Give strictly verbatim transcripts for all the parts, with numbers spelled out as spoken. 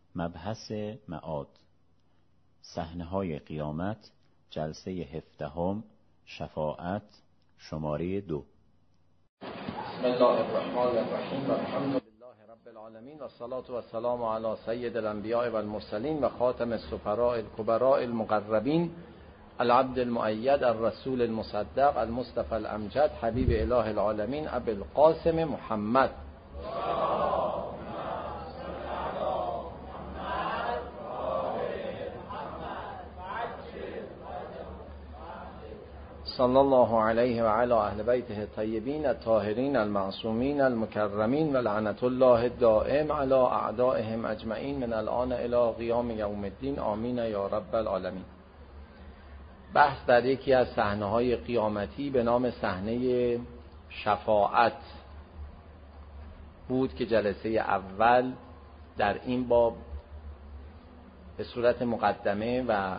مبحث معاد، صحنه‌های قیامت، جلسه هفدهم، شفاعت، شماره دو. بسم الله الرحمن الرحیم و الحمد لله رب العالمین و الصلاة و السلام علی سید الانبیاء و المرسلین و خاتم السفراء الکبراء المقربین العبد المؤید الرسول المصدق المصطفى الامجد حبیب اله العالمین ابی القاسم محمد صلی الله علیه و علی اهل بیته الطیبین الطاهرین المعصومین المکرمین و لعنت الله دائم علی اعدائهم اجمعین من الان الی قیام یوم الدین آمین یا رب العالمین. بحث در یکی از صحنه‌های قیامتی به نام صحنه شفاعت بود که جلسه اول در این باب به صورت مقدمه و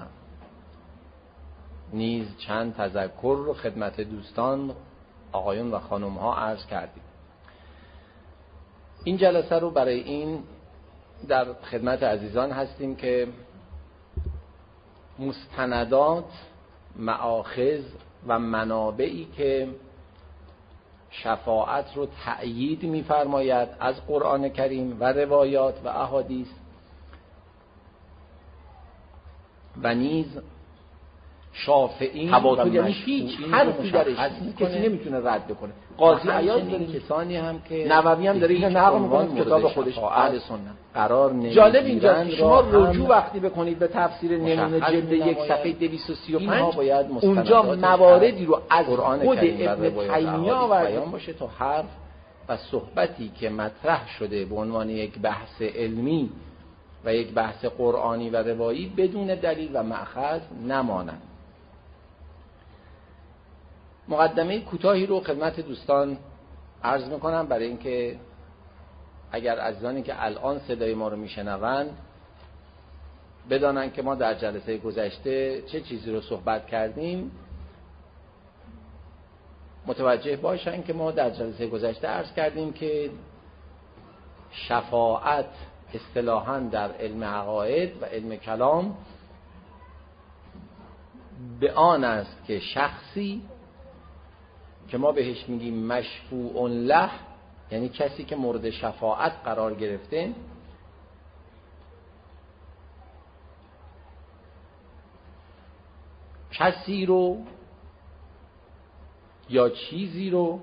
نیز چند تذکر رو خدمت دوستان آقایون و خانم ها عرض کردیم. این جلسه رو برای این در خدمت عزیزان هستیم که مستندات، مآخذ و منابعی که شفاعت رو تأیید می‌فرماید از قرآن کریم و روایات و احادیث و نیز شافعی و یعنی هیچ حرفی درش نیست، کسی نمیتونه رد بکنه. قاضی عیاض کسانی هم که نووی هم داره اینو نقل میکنه کتاب خودش اهل سنت قرار نمیگیرن. جالب اینجاست که شما رجوع وقتی بکنید به تفسیر نمونه جلد یک صفحه دویست و سی و پنج اونجا مواردی رو از خود ابن تیمیه بیان باشه تا حرف و صحبتی که مطرح شده به عنوان یک بحث علمی و یک بحث قرآنی و روایی بدون دلیل و مأخذ نمانند. مقدمه کوتاهی رو خدمت دوستان عرض میکنم برای اینکه اگر عزیزانی که الان صدای ما رو میشنوند بدانن که ما در جلسه گذشته چه چیزی رو صحبت کردیم، متوجه باشن که ما در جلسه گذشته عرض کردیم که شفاعت اصطلاحاً در علم عقاید و علم کلام به آن است که شخصی که ما بهش میگیم مشفوع له، یعنی کسی که مورد شفاعت قرار گرفته، کسی رو یا چیزی رو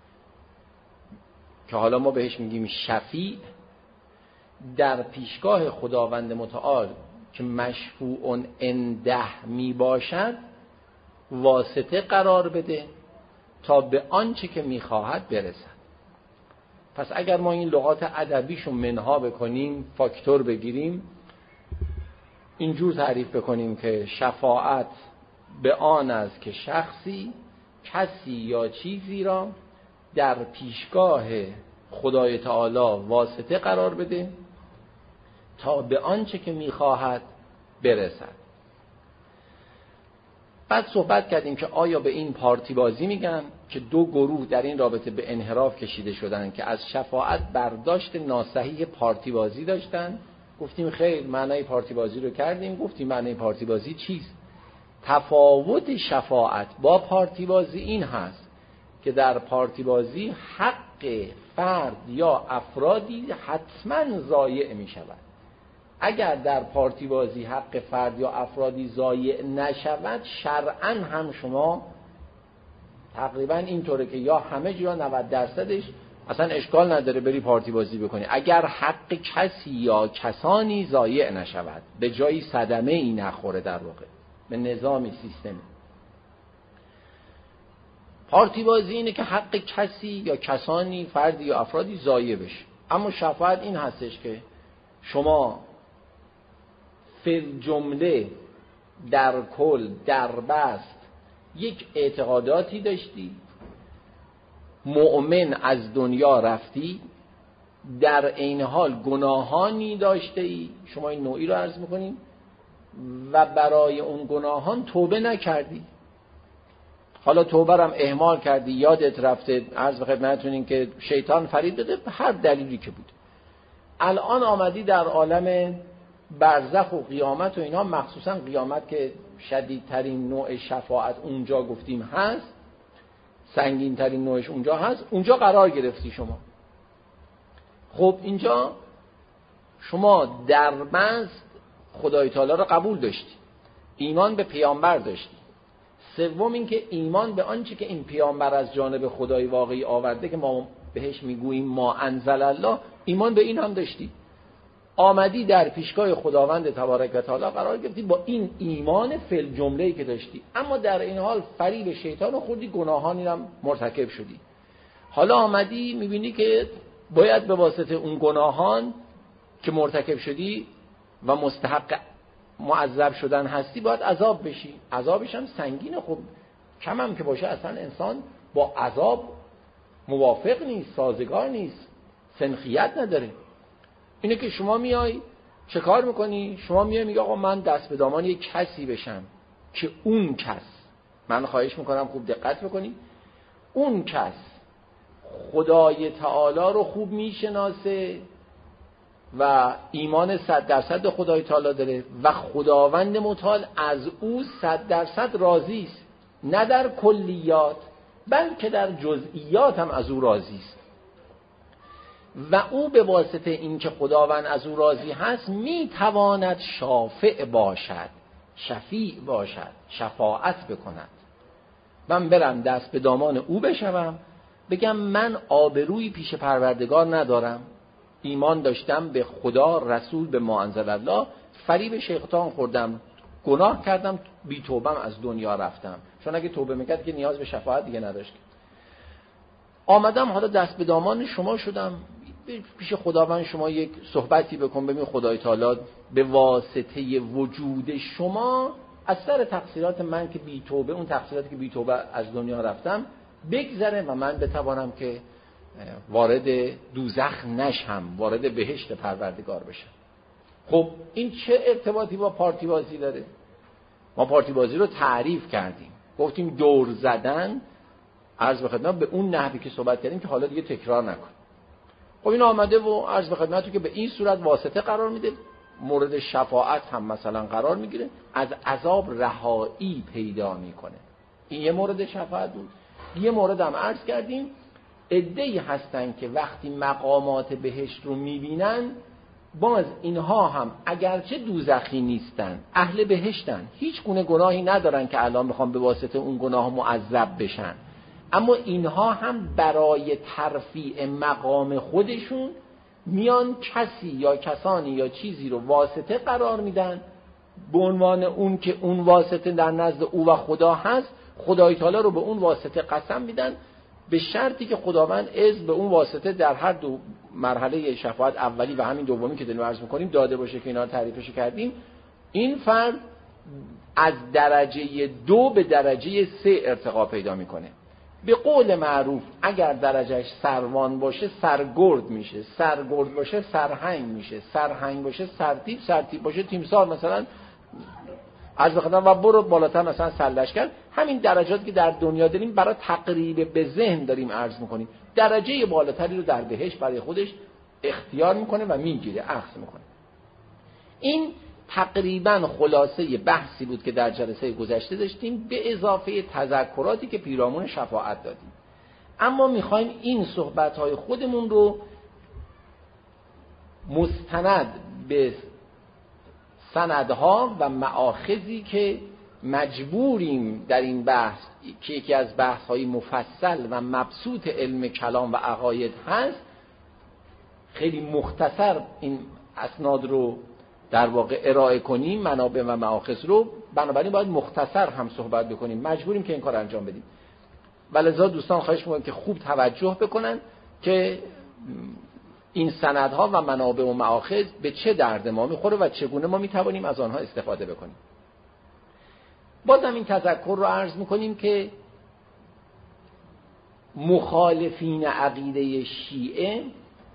که حالا ما بهش میگیم شفیع در پیشگاه خداوند متعال که مشفوع عنده می باشد واسطه قرار بده تا به آنچه که میخواهد برسد. پس اگر ما این لغات ادبیشو منها بکنیم، فاکتور بگیریم، اینجور تعریف بکنیم که شفاعت به آن است که شخصی، کسی یا چیزی را در پیشگاه خدای تعالی واسطه قرار بده تا به آنچه که میخواهد برسد. بعد صحبت کردیم که آیا به این پارتی بازی میگن که دو گروه در این رابطه به انحراف کشیده شدن که از شفاعت برداشت ناصحیح پارتی بازی داشتن. گفتیم خیر، معنای پارتی بازی رو کردیم، گفتیم معنای پارتی بازی چیست. تفاوت شفاعت با پارتی بازی این هست که در پارتی بازی حق فرد یا افرادی حتما ضایع می شود. اگر در پارتی بازی حق فرد یا افرادی ضایع نشود، شرعاً هم شما تقریبا اینطوره که یا همه جا نود درصدش اصلا اشکال نداره بری پارتی بازی بکنی، اگر حق کسی یا کسانی ضایع نشود، به جایی صدمه ای نخوره در واقع به نظامی سیستمی. پارتی بازی اینه که حق کسی یا کسانی، فردی یا افرادی ضایع بشه. اما شفاعت این هستش که شما فی جمله در کل در بست یک اعتقاداتی داشتی، مؤمن از دنیا رفتی، در عین حال گناهانی داشته ای، شما این نوعی رو عرض میکنیم، و برای اون گناهان توبه نکردی. حالا توبه رو هم اهمال کردی، یادت رفته، عرض به خدمتتون این که شیطان فرید داده، هر دلیلی که بود. الان آمدی در عالم برزخ و قیامت و اینا، مخصوصا قیامت که شدیدترین نوع شفاعت اونجا گفتیم هست، سنگین ترین نوعش اونجا هست، اونجا قرار گرفتی شما. خب اینجا شما در مزد خدای تعالی رو قبول داشتی، ایمان به پیامبر داشتی. سوم این که ایمان به آنچه که این پیامبر از جانب خدای واقعی آورده که ما بهش میگوییم ما انزل الله، ایمان به این هم داشتی. آمدی در پیشگاه خداوند تبارک و تعالی قرار گرفتی با این ایمان فل جمله‌ای که داشتی، اما در این حال فریب شیطان رو خوردی، گناهانی هم مرتکب شدی. حالا آمدی میبینی که باید به واسطه اون گناهان که مرتکب شدی و مستحق معذب شدن هستی باید عذاب بشی. عذابش هم سنگینه. خب کم هم که باشه اصلا انسان با عذاب موافق نیست، سازگار نیست، سنخیت نداره. اینه که شما میای چه کار میکنی؟ شما میای میگه آقا من دست به دامان یک کسی بشم که اون کس، من خواهش میکنم خوب دقت بکنی، اون کس خدای تعالی رو خوب میشناسه و ایمان صد درصد خدای تعالی داره و خداوند متعال از او صد درصد راضی است، نه در کلیات بلکه در جزئیات هم از او راضی است. و او به واسطه این که خداوند از او راضی هست میتواند شافع باشد، شفیع باشد، شفاعت بکند. من برم دست به دامان او بشوم، بگم من آبرویی پیش پروردگار ندارم، ایمان داشتم به خدا، رسول، به ما انزل الله، فریب شیطان خوردم، گناه کردم، بی توبم از دنیا رفتم. چون اگه توبه میکرد که نیاز به شفاعت دیگه نداشت. آمدم حالا دست به دامان شما شدم، پیش خداوند شما یک صحبتی بکن، ببین خدای تعالی به واسطه وجود شما از سر تقصیرات من که بی توبه، اون تقصیراتی که بی توبه از دنیا رفتم بگذره و من بتوانم که وارد دوزخ نشم، وارد بهشت پروردگار بشم. خب این چه ارتباطی با پارتی بازی داره؟ ما پارتی بازی رو تعریف کردیم، گفتیم دور زدن، عرض به خدمت به اون نحوی که صحبت کردیم که حالا دیگه تکرار نکن. خب این آمده و عرض به خدمتتون که به این صورت واسطه قرار میده، مورد شفاعت هم مثلا قرار میگیره، از عذاب رهایی پیدا میکنه. این یه مورد شفاعت بود. یه مورد هم عرض کردیم عده‌ای هستن که وقتی مقامات بهشت رو میبینن، باز اینها هم اگرچه دوزخی نیستن، اهل بهشتن، هیچ گونه گناهی ندارن که الان بخوام به واسطه اون گناه معذب بشن، اما اینها هم برای ترفیع مقام خودشون میان کسی یا کسانی یا چیزی رو واسطه قرار میدن، به عنوان اون که اون واسطه در نزد او و خدا هست، خدای تعالی رو به اون واسطه قسم میدن، به شرطی که خداوند اذن به اون واسطه در هر دو مرحله شفاعت اولی و همین دومی که داریم عرض می‌کنیم داده باشه که اینا رو تعریفش کردیم. این فرد از درجه دو به درجه سه ارتقا پیدا میکنه. به قول معروف اگر درجهش سروان باشه سرگرد میشه، سرگرد باشه سرهنگ میشه، سرهنگ باشه سرتیپ، سرتیپ باشه تیمسار مثلا، عرض بخدم و برو بالاتر مثلا سرلشکر. همین درجاتی که در دنیا داریم برای تقریب به ذهن داریم عرض میکنیم، درجه بالاتری رو در بهشت برای خودش اختیار میکنه و میگیره، اخذ میکنه. این تقریبا خلاصه بحثی بود که در جلسه گذشته داشتیم، به اضافه تذکراتی که پیرامون شفاعت دادیم. اما میخوایم این صحبت‌های خودمون رو مستند به سندها و مآخذی که مجبوریم در این بحث که یکی از بحث‌های مفصل و مبسوط علم کلام و عقاید هست، خیلی مختصر این اسناد رو در واقع ارائه کنیم، منابع و مآخذ رو، بنابراین باید مختصر هم صحبت بکنیم، مجبوریم که این کار انجام بدیم. ولذا دوستان خواهش می‌کنم که خوب توجه بکنن که این سندها و منابع و مآخذ به چه درد ما میخوره و چگونه ما میتوانیم از آنها استفاده بکنیم. بازم این تذکر رو عرض میکنیم که مخالفین عقیده شیعه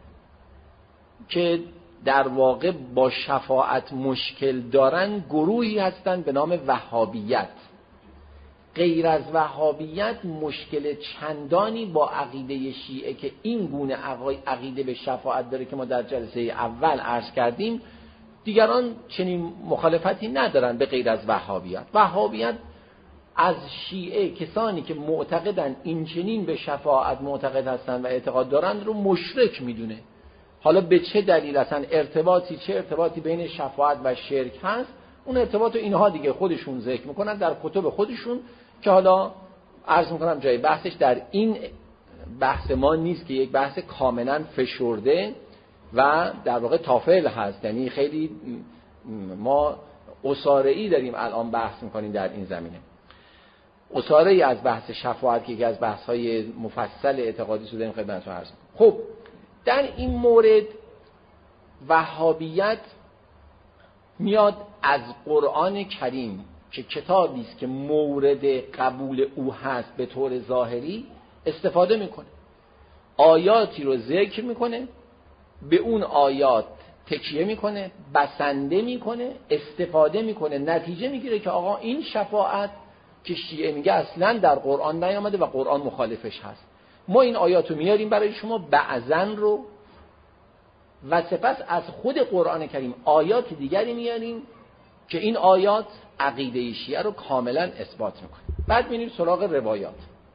که در واقع با شفاعت مشکل دارن گروهی هستند به نام وهابیت. غیر از وهابیت مشکل چندانی با عقیده شیعه که این گونه عقیده به شفاعت داره که ما در جلسه اول عرض کردیم دیگران چنین مخالفتی ندارن به غیر از وهابیت. وهابیت از شیعه کسانی که معتقدن این چنین به شفاعت معتقد هستن و اعتقاد دارن رو مشرک میدونه. حالا به چه دلیل اصلا ارتباطی چه ارتباطی بین شفاعت و شرک هست، اون ارتباط رو اینها دیگه خودشون ذکر میکنن در کتب خودشون که حالا عرض میکنم جای بحثش در این بحث ما نیست که یک بحث کاملا فشرده و در واقع تافل هست. یعنی خیلی ما اساره‌ای داریم الان بحث میکنیم در این زمینه. اساره‌ای از بحث شفاعت که یکی از بحث‌های مفصل اعتقادی شده این خدمتتون عرض می‌کنم. خب در این مورد وهابیت میاد از قرآن کریم که کتابی است که مورد قبول او هست به طور ظاهری استفاده میکنه، آیاتی رو ذکر میکنه، به اون آیات تکیه میکنه، بسنده میکنه، استفاده میکنه، نتیجه میگیره که آقا این شفاعت که شیعه میگه اصلا در قرآن نیامده و قرآن مخالفش هست. ما این آیاتو میاریم برای شما بعضن رو و سپس از خود قرآن کریم آیات دیگری میاریم که این آیات عقیده شیعه رو کاملا اثبات میکنه. بعد میریم سراغ روایات.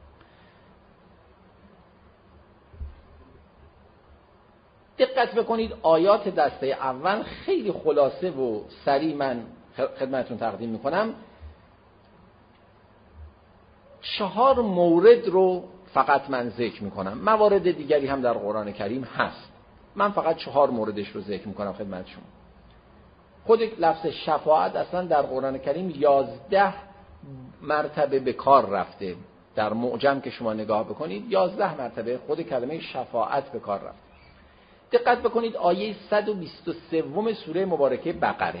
دقت بکنید آیات دسته اول خیلی خلاصه و سریع من خدمتتون تقدیم میکنم. چهار مورد رو فقط من ذکر میکنم، موارد دیگری هم در قرآن کریم هست، من فقط چهار موردش رو ذکر میکنم خدمت شما. خود لفظ شفاعت اصلا در قرآن کریم یازده مرتبه به کار رفته. در معجم که شما نگاه بکنید یازده مرتبه خود کلمه شفاعت به کار رفته. دقت بکنید آیه صد و بیست و سه سوره مبارکه بقره.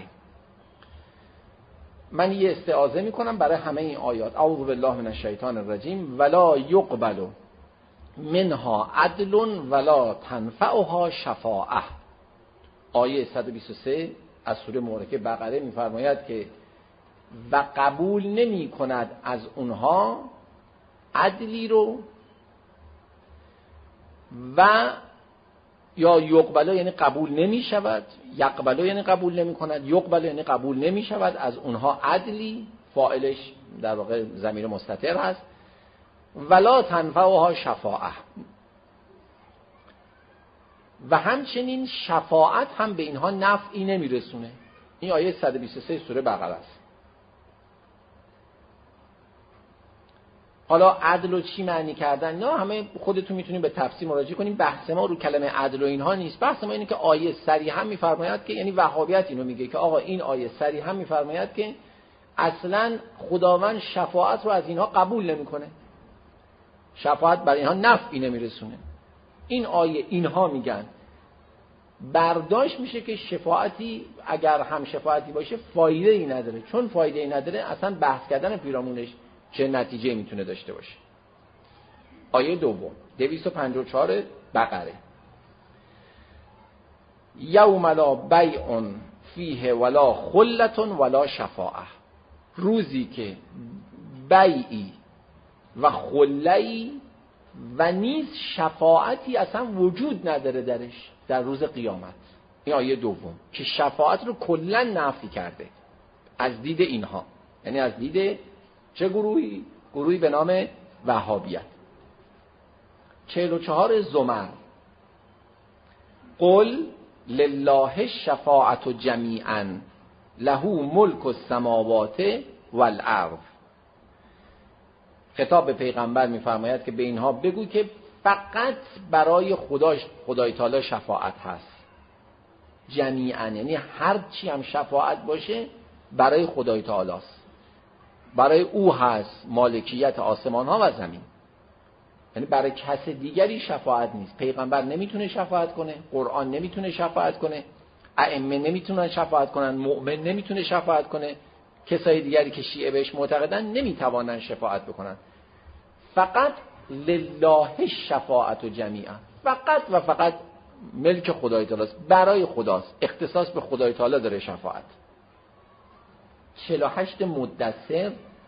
من یه استعاذه میکنم برای همه این آیات. اعوذ بالله من الشیطان الرجیم ولا یقبل منها عدل ولا تنفعها شفاعه. آیه صد و بیست و سه از سوره مبارکه بقره میفرماید که و قبول نمی کند از اونها عدلی رو و یا یقبلو یعنی قبول نمی شود، یقبلو یعنی قبول نمی کند، یقبلو یعنی قبول نمی شود از اونها عدلی، فاعلش در واقع ضمیر مستتر هست، ولا تنفعها شفاعه و همچنین شفاعت هم به اینها نفعی نمی رسونه. این آیه صد و بیست و سه سوره بقره است. حالا عدل و چی معنی کردن نه همه خودتون میتونید به تفسیر مراجعه کنیم. بحث ما رو کلمه عدل و اینها نیست. بحث ما اینه که آیه صریحا میفرماید که یعنی وهابیت اینو میگه که آقا این آیه صریحا میفرماید که اصلا خداوند شفاعت رو از اینها قبول نمیکنه، شفاعت برای اینها نفعی نمیرسونه. این آیه اینها میگن برداشت میشه که شفاعتی اگر هم شفاعتی باشه فایده ای نداره، چون فایده ای نداره اصلا بحث کردن پیرامونش چه نتیجه میتونه داشته باشه. آیه دوم دویست و پنجاه و چهار بقره یوم لا بیع فیه ولا خلة ولا شفاعه. روزی که بیعی و خله‌ای و نیز شفاعتی اصلا وجود نداره درش در روز قیامت. این آیه دوم که شفاعت رو کلا نفی کرده از دید اینها، یعنی از دید چه گروهی؟ گروهی به نام وهابیت. چهل و چهار زمر قل لله الشفاعة جمیعا له ملک السماوات والارض. خطاب به پیغمبر میفرماید که به اینها بگو که فقط برای خدا خدای تعالی شفاعت هست جمیعا، یعنی هر چی هم شفاعت باشه برای خدای تعالی است، برای او هست مالکیت آسمان ها و زمین، یعنی برای کس دیگری شفاعت نیست. پیغمبر نمیتونه شفاعت کنه، قرآن نمیتونه شفاعت کنه، ائمه نمیتونن شفاعت کنن، مؤمن نمیتونه شفاعت کنه، کسای دیگری که شیعه بهش معتقدن نمیتوانن شفاعت بکنن. فقط لله الشفاعة جمیعا، فقط و فقط ملک خدای تعالی است، برای خداست، اختصاص به خدای تعالی داره شفاعت. چهل و هشت مدثر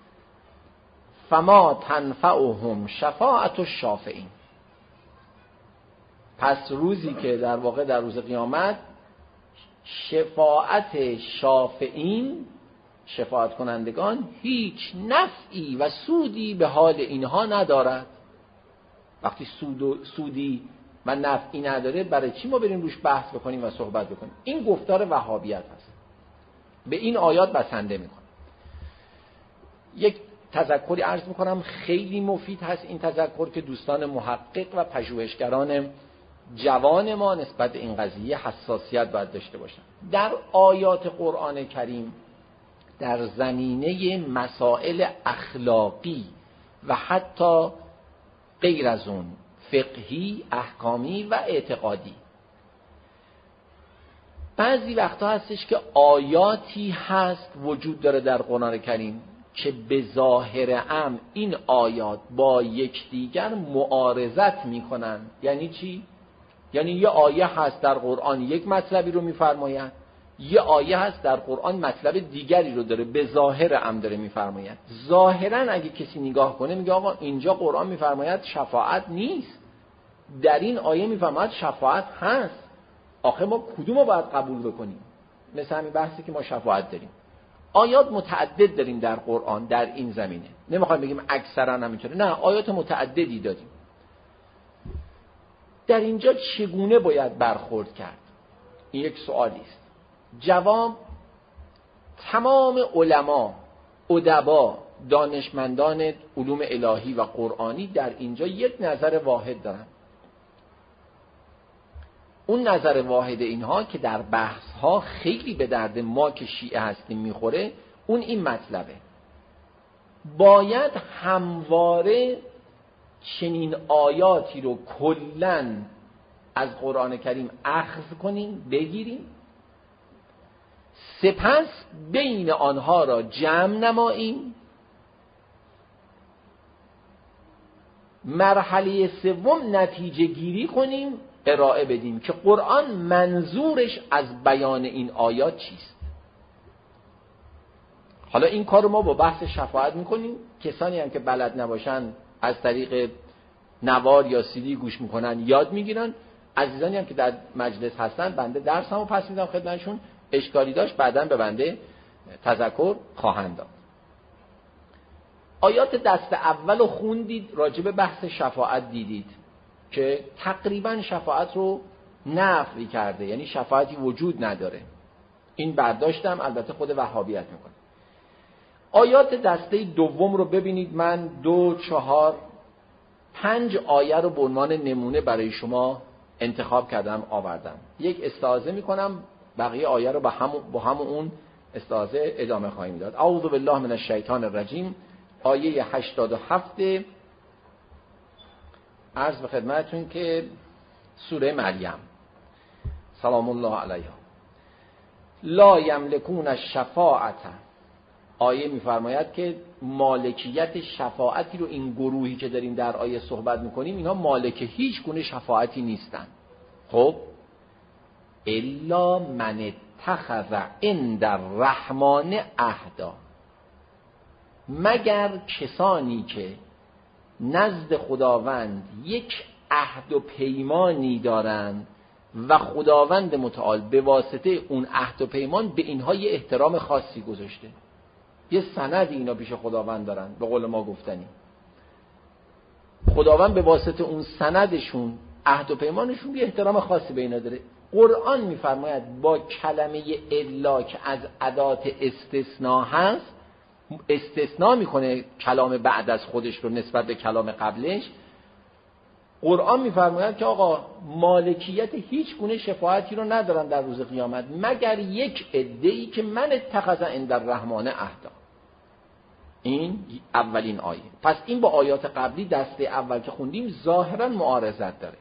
فما تنفعهم شفاعت الشافعین. پس روزی که در واقع در روز قیامت شفاعت شافعین، شفاعت کنندگان، هیچ نفعی و سودی به حال اینها ندارد. وقتی سود و سودی و نفعی نداره، برای چی ما بریم روش بحث بکنیم و صحبت بکنیم؟ این گفتار وهابیت هست. به این آیات بسنده میکنم. یک تذکری عرض میکنم خیلی مفید هست این تذکر، که دوستان محقق و پژوهشگران جوان ما نسبت به این قضیه حساسیت باید داشته باشن. در آیات قرآن کریم در زمینه مسائل اخلاقی و حتی غیر از اون فقهی، احکامی و اعتقادی، بعضی وقتا هستش که آیاتی هست وجود داره در قرآن کریم که به ظاهر امر این آیات با یکدیگر معارضت میکنن. یعنی چی؟ یعنی یه آیه هست در قرآن یک مطلبی رو میفرماید، یه آیه هست در قرآن مطلب دیگری رو داره به ظاهر امر داره میفرماید. ظاهرا اگه کسی نگاه کنه میگه آقا اینجا قرآن میفرماید شفاعت نیست، در این آیه میفرماید شفاعت هست. آخه ما کدومو باید قبول بکنیم؟ مثل همین بحثی که ما شفاعت داریم. آیات متعدد داریم در قرآن در این زمینه، نمیخوایم بگیم اکثرا همینطوره، نه، آیات متعددی داریم. در اینجا چگونه باید برخورد کرد؟ این یک سوالی است. جواب: تمام علما، ادبا، دانشمندان علوم الهی و قرآنی در اینجا یک نظر واحد دارن. اون نظر واحد اینها که در بحث ها خیلی به درد ما که شیعه هستیم میخوره، اون این مطلبه: باید همواره چنین آیاتی رو کلاً از قرآن کریم اخذ کنیم، بگیریم، سپس بین آنها را جمع نماییم، مرحله سوم نتیجه گیری کنیم، ارائه بدیم که قرآن منظورش از بیان این آیات چیست. حالا این کار رو ما با بحث شفاعت میکنیم. کسانی هم که بلد نباشن از طریق نوار یا سیدی گوش میکنن، یاد میگیرن. عزیزانی هم که در مجلس هستن، بنده درس همو پس میدم خدمتشون، اشکالی داشت بعداً به بنده تذکر خواهند داد. آیات دست اول رو خوندید، راجع به بحث شفاعت دیدید که تقریباً شفاعت رو نفی کرده، یعنی شفاعتی وجود نداره. این برداشتم، البته خود وهابیت میکنه. آیات دسته دوم رو ببینید. من دو، چهار، پنج آیه رو به عنوان نمونه برای شما انتخاب کردم آوردم. یک استعاذه میکنم، بقیه آیه رو با هم با هم اون استعاذه ادامه خواهیم داد. اعوذ بالله من الشیطان الرجیم، آیه هشتاد و هفت عرض به خدمتتون که سوره مریم سلام الله علیها. لا یملکون الشفاعة، آیه میفرماید که مالکیت شفاعتی رو این گروهی که داریم در آیه صحبت میکنیم، اینها مالک هیچ گونه شفاعتی نیستن. خب الا من اتخذ عند الرحمن عهدا، مگر کسانی که نزد خداوند یک عهد و پیمانی دارند و خداوند متعال به واسطه اون عهد و پیمان به اینها یه احترام خاصی گذاشته. یه سند اینا پیش خداوند دارن، به قول ما گفتنی. خداوند به واسطه اون سندشون، عهد و پیمانشون، یه احترام خاصی به اینا داره. قرآن میفرماید با کلمه الا که از ادات استثناء هست، استثناء میکنه کلام بعد از خودش رو نسبت به کلام قبلش. قرآن میفرماید که آقا مالکیت هیچ گونه شفاعتی رو ندارن در روز قیامت مگر یک عده‌ای که من اتخذ عند الرحمن عهدا. این اولین آیه. پس این با آیات قبلی دسته اول که خوندیم ظاهرا معارضت داره.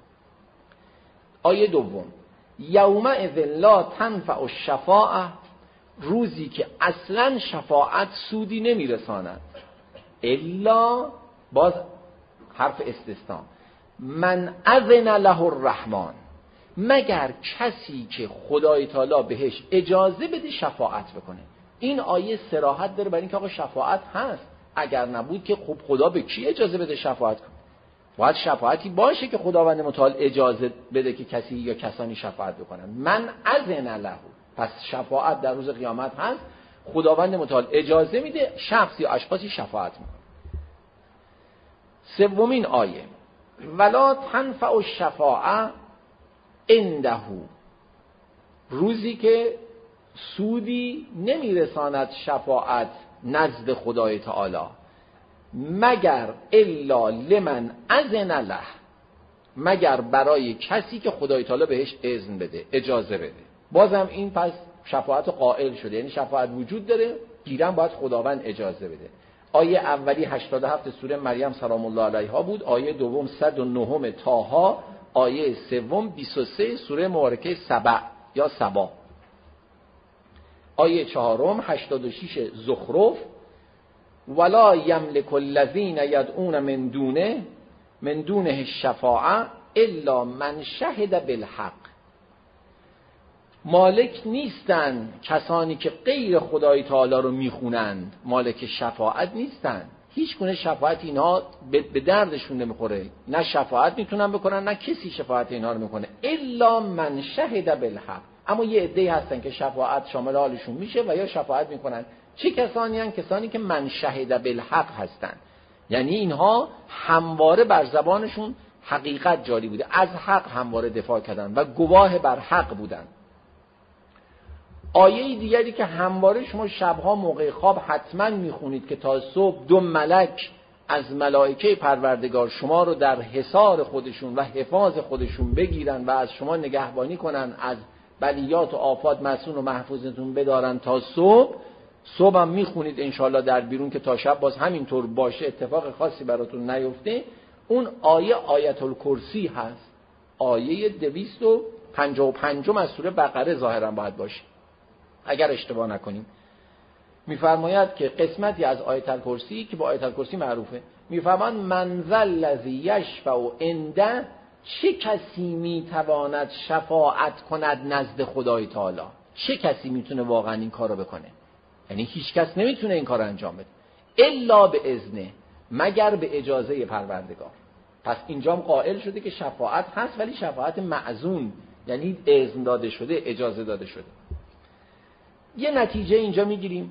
آیه دوم، یومئذ لا تنفع الشفاعة، روزی که اصلا شفاعت سودی نمیرساند، الا، باز حرف استثناء، من اذن له الرحمن، مگر کسی که خدای تعالی بهش اجازه بده شفاعت بکنه. این آیه صراحت داره برای اینکه آقا شفاعت هست، اگر نبود که خب خدا به کی اجازه بده شفاعت کنه؟ باید شفاعتی باشه که خداوند متعال اجازه بده که کسی یا کسانی شفاعت بکنن. من اذن له، پس شفاعت در روز قیامت هست، خداوند متعال اجازه میده شخصی یا اشخاصی شفاعت میکنه. سومین آیه، ولا تنفع الشفاعه عنده، روزی که سودی نمیرساند شفاعت نزد خدای تعالی مگر الا لمن اذن له، مگر برای کسی که خدای تعالی بهش اذن بده، اجازه بده. بازم این پس شفاعت قائل شده، یعنی شفاعت وجود داره، گیرم باید خداوند اجازه بده. آیه اولی هشتاد و هفت سوره مریم سلام الله علیها بود، آیه دوم صد و نه طه، آیه سوم بیست و سه سوره مبارکه سبع یا سبا، آیه چهارم هشتاد و شش زخرف، ولا یملک الذین یدعون من دونه من دونه الشفاعه الا من شهد بالحق، مالک نیستن کسانی که غیر خدای تعالی رو میخونند، مالک شفاعت نیستن، هیچ گونه شفاعت اینها به دردشون نمیخوره، نه شفاعت میتونن بکنن نه کسی شفاعت اینها رو میکنه، الا من شهد بالحق. اما یه عده‌ای هستن که شفاعت شامل حالشون میشه و یا شفاعت میکنن. چه کسانی هستن؟ کسانی که من شهد بالحق هستن، یعنی اینها همواره بر زبانشون حقیقت جاری بوده، از حق همواره دفاع کردن و گواه بر حق بودن. آیه دیگری که همواره شما شبها موقع خواب حتما میخونید که تا صبح دو ملک از ملائکه پروردگار شما رو در حصار خودشون و حفاظ خودشون بگیرن و از شما نگهبانی کنن، از بلیات و آفات مسون و محفوظتون بدارن تا صبح. صبح هم میخونید انشالله در بیرون که تا شب باز همینطور باشه، اتفاق خاصی براتون نیفته. اون آیه آیت الکرسی هست، آیه دویست و پنجاه و پنج از سوره بقره ظاهرا باید باشه اگر اشتباه نکنیم. میفرماید که قسمتی از آیت الکرسی که با آیت الکرسی معروفه، میفرماید من ذا الذی یشفع عنده، چه کسی میتواند شفاعت کند نزد خدای تعالی؟ چه کسی میتونه واقعا این کارو بکنه؟ یعنی هیچ کس نمیتونه این کارو انجام بده الا به اذنه، مگر به اجازه پروردگار. پس اینجام قائل شده که شفاعت هست، ولی شفاعت معزون، یعنی اذن داده شده، اجازه داده شده. یه نتیجه اینجا میگیریم،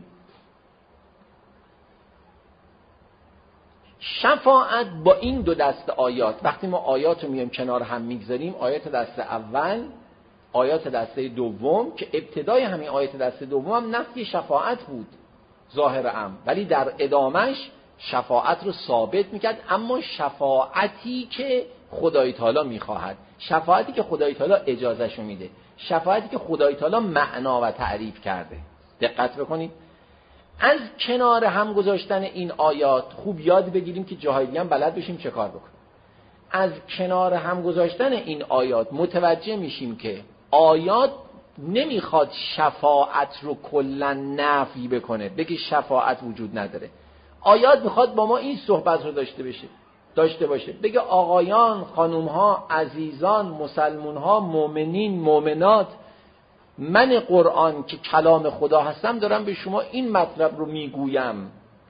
شفاعت با این دو دست آیات، وقتی ما آیات رو میایم کنار هم میگذاریم، آیات دست اول، آیات دسته دوم، که ابتدای همین آیات دسته دوم هم نفی شفاعت بود ظاهر ام، ولی در ادامش شفاعت رو ثابت میکرد، اما شفاعتی که خدای تعالی میخواهد، شفاعتی که خدای تعالی اجازهشو میده، شفاعتی که خدای تعالی معنا و تعریف کرده. دقت بکنید، از کنار هم گذاشتن این آیات خوب یاد بگیریم که جاهای دیگه هم بلد بشیم چه کار بکنیم. از کنار هم گذاشتن این آیات متوجه میشیم که آیات نمیخواد شفاعت رو کلا نفی بکنه، بگه شفاعت وجود نداره. آیات میخواد با ما این صحبت رو داشته باشه داشته باشه بگه آقایان، خانومها، عزیزان، مسلمونها، مؤمنین، مؤمنات، من قرآن که کلام خدا هستم دارم به شما این مطلب رو میگویم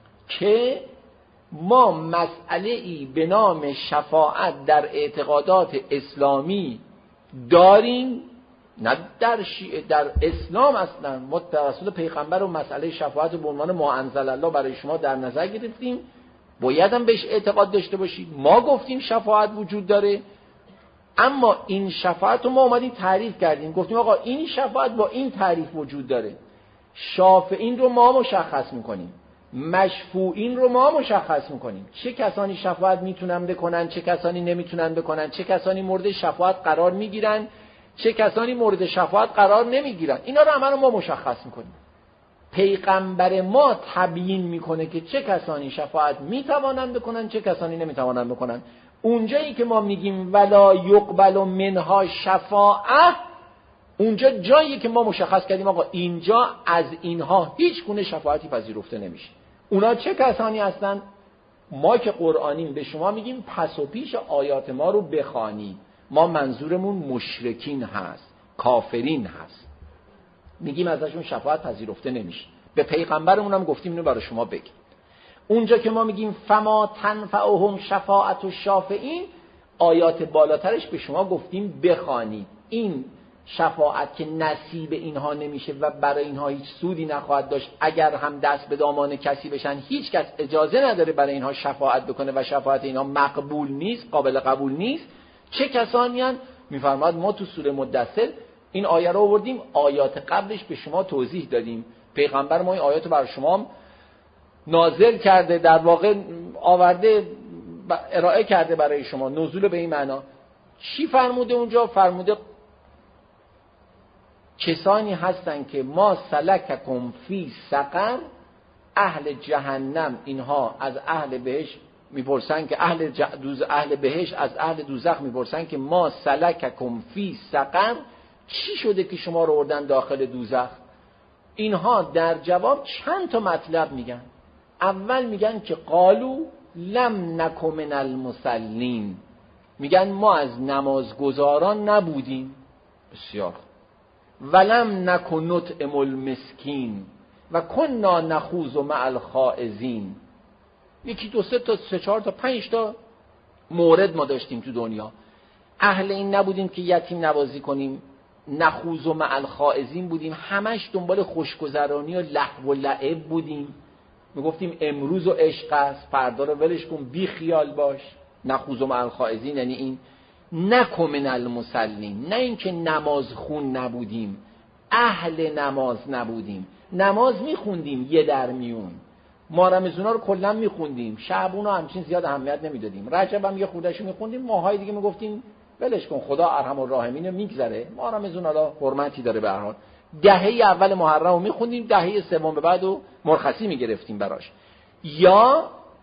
که ما مسئله ای به نام شفاعت در اعتقادات اسلامی داریم، نه در شیعه، در اسلام اصلا ما توسط پیغمبر و مسئله شفاعت به عنوان ما انزل الله برای شما در نظر گرفتیم، باید هم بهش اعتقاد داشته باشید. ما گفتیم شفاعت وجود داره، اما این شفاعت رو ما اومدیم تعریف کردیم، گفتیم آقا این شفاعت با این تعریف وجود داره. شافعین رو ما مشخص میکنیم، مشفوعین رو ما مشخص میکنیم، چه کسانی شفاعت میتونن بکنن، چه کسانی نمیتونن بکنن، چه کسانی مورد شفاعت قرار میگیرن، چه کسانی مورد شفاعت قرار نمیگیرن. اینا رو همه رو ما مشخص میکنیم. پیغمبر ما تبیین میکنه که چه کسانی شفاعت میتوانند بکنن، چه کسانی نمیتوانند بکنن. اونجایی که ما میگیم ولا یقبل منها شفاعه، اونجا جایی که ما مشخص کردیم آقا اینجا از اینها هیچ گونه شفاعتی پذیرفته نمیشه. اونا چه کسانی هستن؟ ما که قرآنیم به شما میگیم پس و پیش آیات ما رو بخوانید. ما منظورمون مشرکین هست، کافرین هست، میگیم ازشون شفاعت پذیرفته نمیشه. به پیغمبرمون هم گفتیم اینو برای شما بگیم. اونجا که ما میگیم فما تنفعهم شفاعت الشافعین، آیات بالاترش به شما گفتیم بخوانید این شفاعت که نصیب اینها نمیشه و برای اینها هیچ سودی نخواهد داشت، اگر هم دست به دامان کسی بشن هیچ کس اجازه نداره برای اینها شفاعت بکنه و شفاعت اینها مقبول نیست، قابل قبول نیست. چه کسانی هستند؟ میفرماد ما تو سوره مدثر این آیه رو آوردیم، آیات قبلش به شما توضیح دادیم، پیغمبر ما این آیات رو برای شما نازل کرده، در واقع آورده ارائه کرده برای شما، نزول به این معنا. چی فرموده اونجا؟ فرموده کسانی هستن که ما سلککم فی سقر، اهل جهنم اینها از اهل بهشت میپرسن که اهل دوز اهل بهشت از اهل دوزخ میپرسن که ما سلککم فی سقر، چی شده که شما رو بردن داخل دوزخ؟ اینها در جواب چند تا مطلب میگن. اول میگن که قالو لم نک من المصلین، میگن ما از نمازگزاران نبودیم. بسیار. ولم نک نطعم المسکین و کنا نخوض مع الخائضین. یکی دو سه تا سه چهار تا پنج تا مورد ما داشتیم تو دنیا. اهل این نبودیم که یتیم نوازی کنیم، نخوض مع الخائضین بودیم، همش دنبال خوشگذرانی و لهو و لعب بودیم. میگفتیم امروز و عشق است، فردا رو ولش کن، بی خیال باش. نخوض مع الخائضین یعنی این. نک من المصلین، نه اینکه نماز خون نبودیم، اهل نماز نبودیم. نماز میخوندیم یه در میون، ما رمضان رو کلا میخوندیم، شعبون رو همچین زیاد اهمیت نمیدادیم، رجب هم یه خوردهشو میخوندیم، ماهای دیگه میگفتیم ولش کن، خدا ارحم الراحمین میگذره، ما رمضان حالا حرمتی داره به هر حال. دهه اول محرم رو میخوندیم، دهه سوم به بعد و مرخصی میگرفتیم براش. یا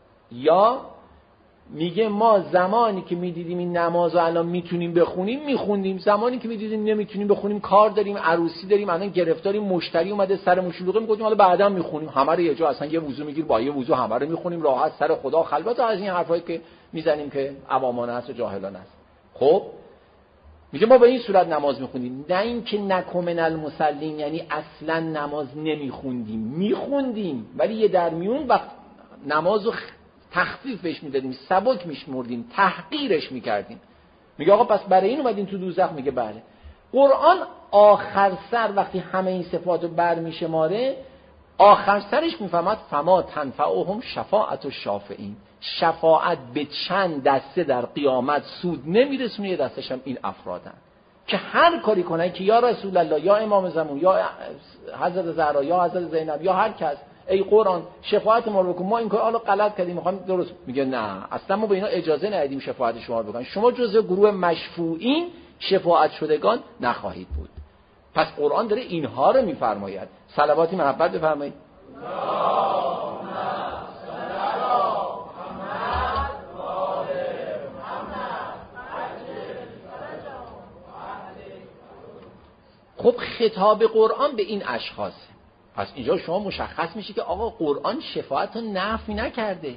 یا میگه ما زمانی که میدیدیم این نماز رو الان میتونیم بخونیم میخوندیم، زمانی که میدیدیم نمیتونیم بخونیم، کار داریم، عروسی داریم، الان گرفتاریم، مشتری اومده سر شلوغه، میگفتیم حالا بعدا میخونیم، همه رو یه جا اصلا یه وضو میگیر با یه وضو همه رو میخونیم راحت سر خدا خلوت، از این حرفایی که میزنیم که عوامانه است و جاهلانه است. خب میگه ما به این صورت نماز میخوندیم، نه اینکه نک من المصلین یعنی اصلا نماز نمیخوندیم، میخوندیم ولی یه در میون وقت نمازو تخفیفش میدادیم، سبک میشمردیم، تحقیرش میکردیم. میگه آقا پس برای این اومدین تو دوزخ؟ میگه بله. قرآن آخر سر وقتی همه این صفاتو برمیشماره، آخر سرش میفهمد فما تنفعهم شفاعت الشافعین، شفاعت به چند دسته در قیامت سود نمیرسونه، یه دستش هم این افرادن که هر کاری کنن که یا رسول الله یا امام زمان یا حضرت زهرا یا حضرت زینب یا هر کس، ای قرآن شفاعت ما رو بکن، ما این کار حالا غلط کردیم میخوایم درست. میگه نه، اصلا ما به اینا اجازه ندیدیم شفاعت شما رو بکنن، شما جزء گروه مشفوعین شفاعت شدگان نخواهید بود. پس قرآن داره اینها رو میفرماید. صلواتی محبت بفرمایید. خب خطاب قرآن به این اشخاص. پس اینجا شما مشخص میشه که آقا قرآن شفاعت رو نفی نکرده.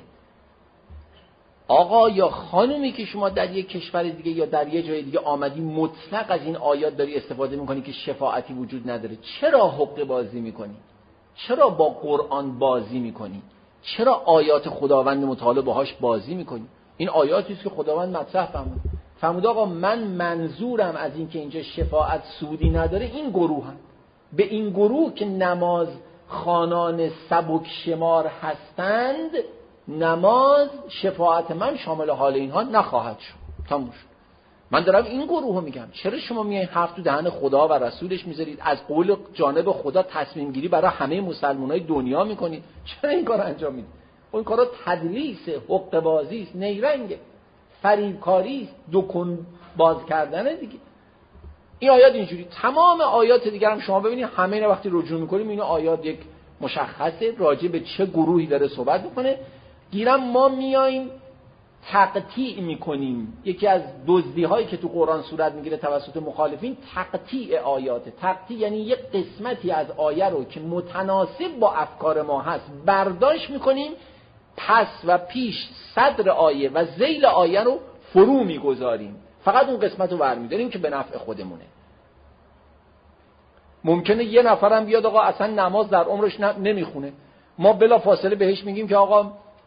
آقا یا خانومی که شما در یک کشور دیگه یا در یک جای دیگه آمدی مطلق از این آیات داری استفاده میکنی که شفاعتی وجود نداره، چرا حق بازی میکنی؟ چرا با قرآن بازی میکنی؟ چرا آیات خداوند متعال باهاش بازی میکنی؟ این آیاتی است که خداوند مطرح فرمود. فرمود آقا من منظورم از این که اینجا شفاعت سودی نداره این گروه هم. به این گروه که نماز خانان سبک شمار هستند، نماز شفاعت من شامل حال اینها نخواهد شد. تموم شد. من دارم این گروه رو میگم. چرا شما میایین حرف تو دهن خدا و رسولش میذارید، از قول جانب خدا تصمیم گیری برای همه مسلمانای دنیا میکنید؟ چرا این کار انجام میدید؟ اون کارا تدلیس، حق بازی است، نیرنگه، فریبکاری است، دکون باز کردنه دیگه. این آیات اینجوری. تمام آیات دیگر هم شما ببینید همه اینا وقتی رجوع میکنیم این آیات یک مشخصه راجع به چه گروهی داره صحبت میکنه. گیرم ما میایم تقطیع میکنیم. یکی از دزدی هایی که تو قرآن صورت میگیره توسط مخالفین تقطیع آیات. تقطیع یعنی یک قسمتی از آیه رو که متناسب با افکار ما هست برداشت میکنیم، پس و پیش صدر آیه و ذیل آیه رو فرو میگذاریم، فقط اون قسمت رو برمیداریم که به نفع خودمونه. ممکنه یه نفرم بیاد آقا اصلا نماز در عمرش نمیخونه، ما بلا فاصله بهش میگیم که آقا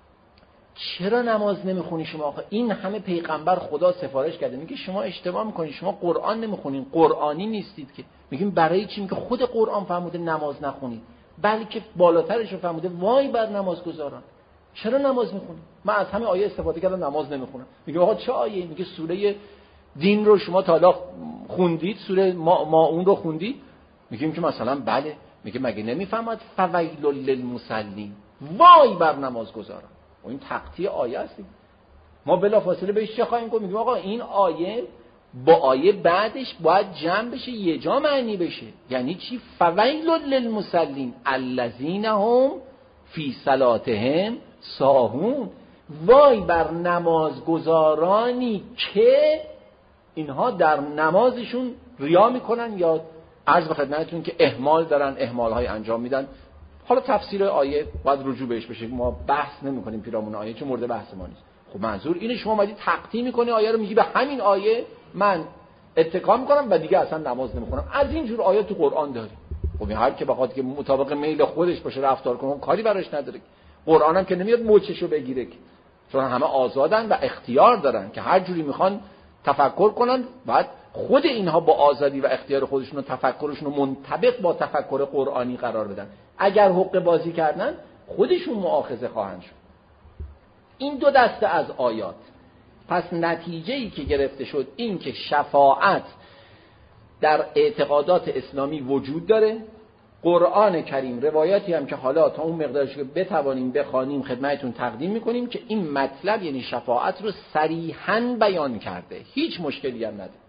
چرا نماز نمیخونی شما؟ آخه این همه پیغمبر خدا سفارش کرده. میگه شما اشتباه میکنید، شما قرآن نمیخونین، قرآنی نیستید که. میگیم برای چی؟ میگه خود قرآن فرموده نماز نخونید، بلکه بالاترش رو فرموده وای بر نمازگزاران. چرا نماز میخونید؟ من از همین آیه استفاده کردم نماز نمیخونم. میگه آقا چه آیه؟ میگه سوره دین رو شما تا حالا خوندید؟ سوره ما, ما اون رو خوندید؟ میگیم که مثلا بله. میگه مگه نمیفهمد فویل للمصلین، وای بر نمازگزاران. و این تقطیع آیه است. ما بلافاصله بهش چه خواهیم گفت؟ میگیم آقا این آیه با آیه بعدش باید جمع بشه، یه جا معنی بشه. یعنی چی؟ فویل للمصلین الذین هم فی صلاتهم ساهون. وای بر نمازگزارانی که اینها در نمازشون ریا میکنن یا عرض به خدمتتون که اهمال دارن، اهمال‌های انجام میدن. حالا تفسیر آیه باید رجوع بهش بشه، ما بحث نمی‌کنیم پیرامون آیه چون مورد بحث ما نیست. خب منظور اینه شما اومدی تقطیع می‌کنی آیه رو، میگی به همین آیه من اتکا می‌کنم و دیگه اصلا نماز نمی‌خونم. از این جور آیات تو قرآن داریم. خب هر کی بخواد که مطابق میل خودش باشه رفتار کنه کاری براش نداره. قرآن هم که نمیاد مچشو بگیره، چون همه آزادن و اختیار دارن که هر جوری میخوان تفکر کنن. بعد خود اینها با آزادی و اختیار خودشون و تفکرشون رو منطبق با تفکر قرآنی قرار بدن. اگر حقه بازی کردن خودشون مؤاخذه خواهند شد. این دو دسته از آیات. پس نتیجه‌ای که گرفته شد این که شفاعت در اعتقادات اسلامی وجود داره. قرآن کریم روایاتی هم که حالا تا اون مقدارش که بتوانیم بخوانیم خدمتتون تقدیم میکنیم که این مطلب یعنی شفاعت رو صریحاً بیان کرده، هیچ مشکلی هم نداره.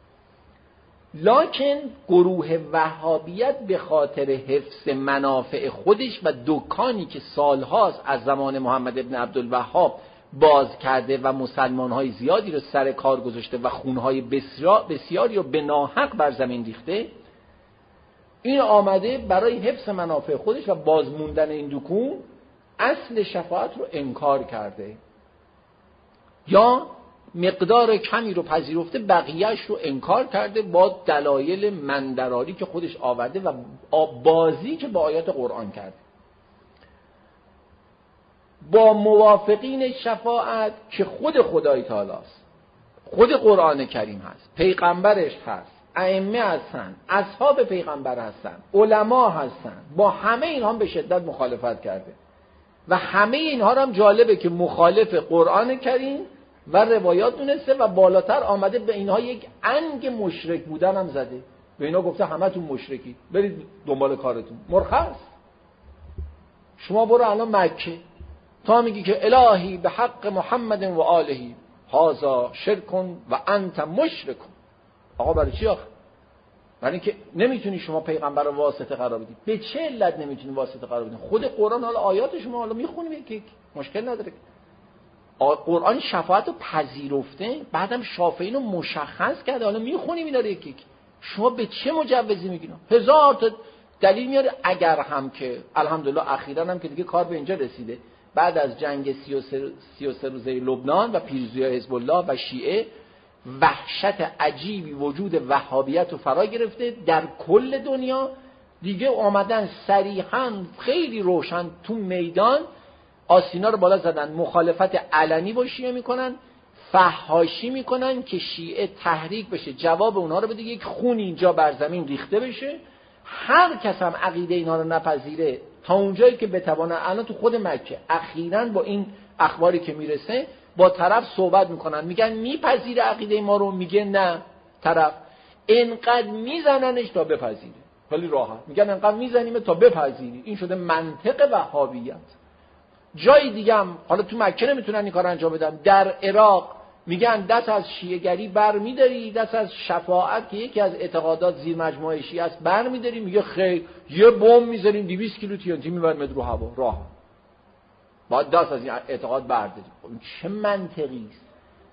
لکن گروه وهابیت به خاطر حفظ منافع خودش و دکانی که سالهاست از زمان محمد ابن عبدالوهاب باز کرده و مسلمانهای زیادی رو سر کار گذاشته و خونهای بسیار بسیاری رو به ناحق بر زمین ریخته، این آمده برای حفظ منافع خودش و بازموندن این دکون اصل شفاعت رو انکار کرده، یا مقدار کمی رو پذیرفته بقیهش رو انکار کرده با دلایل مندراری که خودش آورده و بازی که با آیات قرآن کرده. با موافقین شفاعت که خود خدای تعالی است، خود قرآن کریم هست، پیغمبرش هست، ائمه هستن، اصحاب پیغمبر هستن، علما هستن، با همه اینها به شدت مخالفت کرده و همه اینها هم جالبه که مخالف قرآن کریم و روایات دونسته و بالاتر آمده به اینها یک انگ مشرک بودن هم زده. به اینا گفته همه تون مشرکی، برید دنبال کارتون. مرخص شما برو الان مکه، تا میگی که الهی به حق محمد و آله هذا شرک و انت مشرک. آقا برای چی آخه؟ برای اینکه نمیتونی شما پیغمبر رو واسطه قرار بدی. به چه علت نمیتونی واسطه قرار بدی؟ خود قرآن حالا آیات شما حالا میخونیم یک یک مشکل نداره. قرآن شفاعت رو پذیرفته، بعدم شافعین رو مشخص کرده، حالا میخونیم اینا رو یک یک. شما به چه مجوزی میگین؟ هزار تا دلیل میاره. اگر هم که الحمدلله اخیراً هم که دیگه کار به اینجا رسیده، بعد از جنگ سی و سه روزه لبنان و پیروزی حزب الله و شیعه، وحشت عجیبی وجود وهابیت رو فرا گرفته در کل دنیا. دیگه آمدن صریحاً خیلی روشن تو میدان آسینا رو بالا زدن، مخالفت علنی با شیعه میکنن، فحاشی میکنن که شیعه تحریک بشه، جواب اونها رو بده، یک خون اینجا بر زمین ریخته بشه. هر کس هم عقیده اینا رو نپذیره تا اونجایی که بتوانه. الان تو خود مکه اخیراً با این اخباری که میرسه با طرف صحبت میکنن، میگن میپذیره عقیده ما رو، میگه نه. طرف انقدر میزننش تا بپذیره، خیلی راحت میگن انقدر میزنیم تا بپذیری. این شده منطق وهابیت. جای دیگه هم حالا تو مکه نمیتونن این کار انجام بدن، در عراق میگن دست از شیعه‌گری بر میداری، دست از شفاعت که یکی از اعتقادات زیر مجموعه شیعه است بر میداری. میگه خیر، یه بمب میذاریم دویست کیلو تی ان تی میبریم رو هوا، راه باید دست از این اعتقاد برداریم. چه منطقی است؟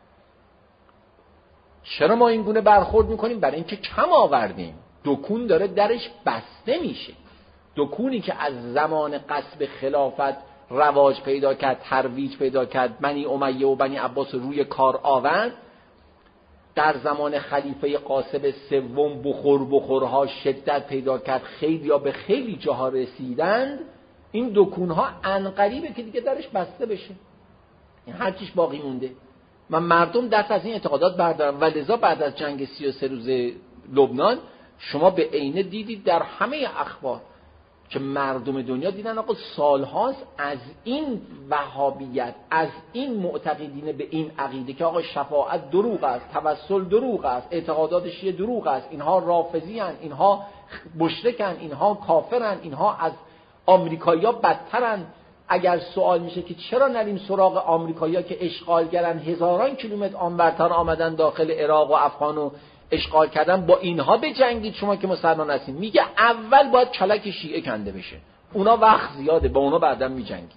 چرا ما این گونه برخورد میکنیم؟ برای اینکه کم آوردیم. دکون داره درش بسته میشه. دکونی که از زمان غصب خلافت رواج پیدا کرد، ترویج پیدا کرد، بنی امیه و بنی عباس روی کار آورد، در زمان خلیفه قاسم سوم بخور بخورها شدت پیدا کرد، خیلی یا به خیلی جاها رسیدند. این دکونها عنقریبه که دیگه درش بسته بشه. هر چیش باقی مونده و مردم دست از این اعتقادات بردارن و لذا بعد از جنگ سی و سه روزه لبنان شما به عینه دیدید در همه اخبار که مردم دنیا دیدن آقا سالهاست از این وهابیت، از این معتقدین به این عقیده که آقا شفاعت دروغ است، توسل دروغ است، اعتقادات شیعه دروغ است، اینها رافضی ان، اینها مشرکن، اینها کافرن، اینها از آمریکایی‌ها بدترن. اگر سوال میشه که چرا نریم سراغ آمریکایی‌ها که اشغالگرن، هزاران کیلومتر آنورتر آمدن داخل عراق و افغان و اشغال کردن، با اینها بجنگید شما که مسلمان هستین؟ میگه اول باید کلک شیعه کنده بشه، اونا وقت زیاده، با اونا بعدا میجنگید.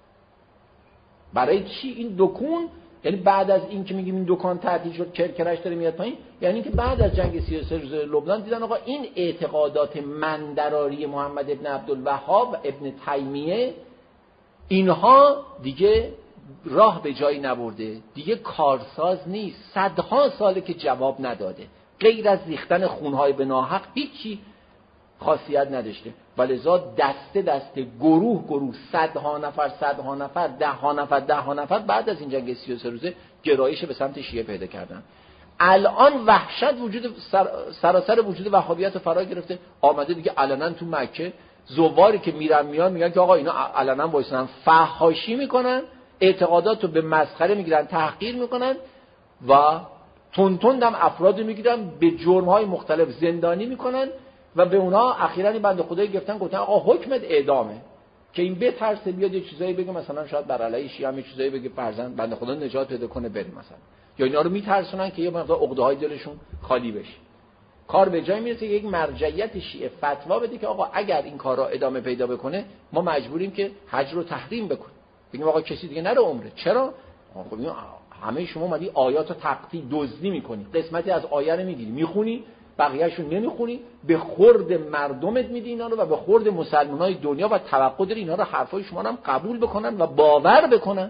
برای چی این دکون؟ یعنی بعد از این که میگیم این دکان تعطیل شد کرکرش داره میاد پایین، یعنی که بعد از جنگ سی و سه روزه لبنان دیدن آقا این اعتقادات مندراری محمد ابن عبدالوهاب ابن تیمیه اینها دیگه راه به جایی نبرده، دیگه کارساز نیست، صدها ساله که جواب نداده، غیر از ریختن خونهای به ناحق هیچی خاصیت نداشته. ولذا دسته دسته، گروه گروه، صدها نفر صدها نفر، ده ها نفر ده ها نفر بعد از این جنگ سی و سه روزه گرایش به سمت شیعه پیدا کردن. الان وحشت وجود سر... سراسر وجود وهابیت فرا گرفته، آمده دیگه علنا تو مکه زواری که میرن میان میگن که آقا اینا علنا وایسن فحاشی میکنن، اعتقادات رو به مسخره میگیرن، تحقیر میکنن و تون تون هم افراد میگیرن به جرم‌های مختلف زندانی میکنن و به اونها اخیراً بنده خدایی گفتن گفتن آقا حکمت اعدامه، که این بترسه بیاد یه چیزایی بگه، مثلا شاید بر علیه شیعه هم یه چیزایی بگه فرزند بنده خدا نجات پیدا کنه بره مثلا، یا اینا رو میترسونن که یه مقدار عقده‌های دلشون خالی بشه. کار به جای میرسه که یک مرجعیت شیعه فتوا بده که آقا اگر این کارا ادامه پیدا بکنه ما مجبوریم که حج رو تحریم بکنیم، بگیم آقا کسی دیگه نره عمره. چرا؟ خب همه شما اومدی آیات رو تقطیع دزدی میکنی، قسمتی از آیه رو میگیری میخونی، بقیه‌شو نمیخونی، به خورد مردمت میدی اینا رو و به خورد مسلمانای دنیا و توقع داری اینا رو حرفای شما رو هم قبول بکنن و باور بکنن.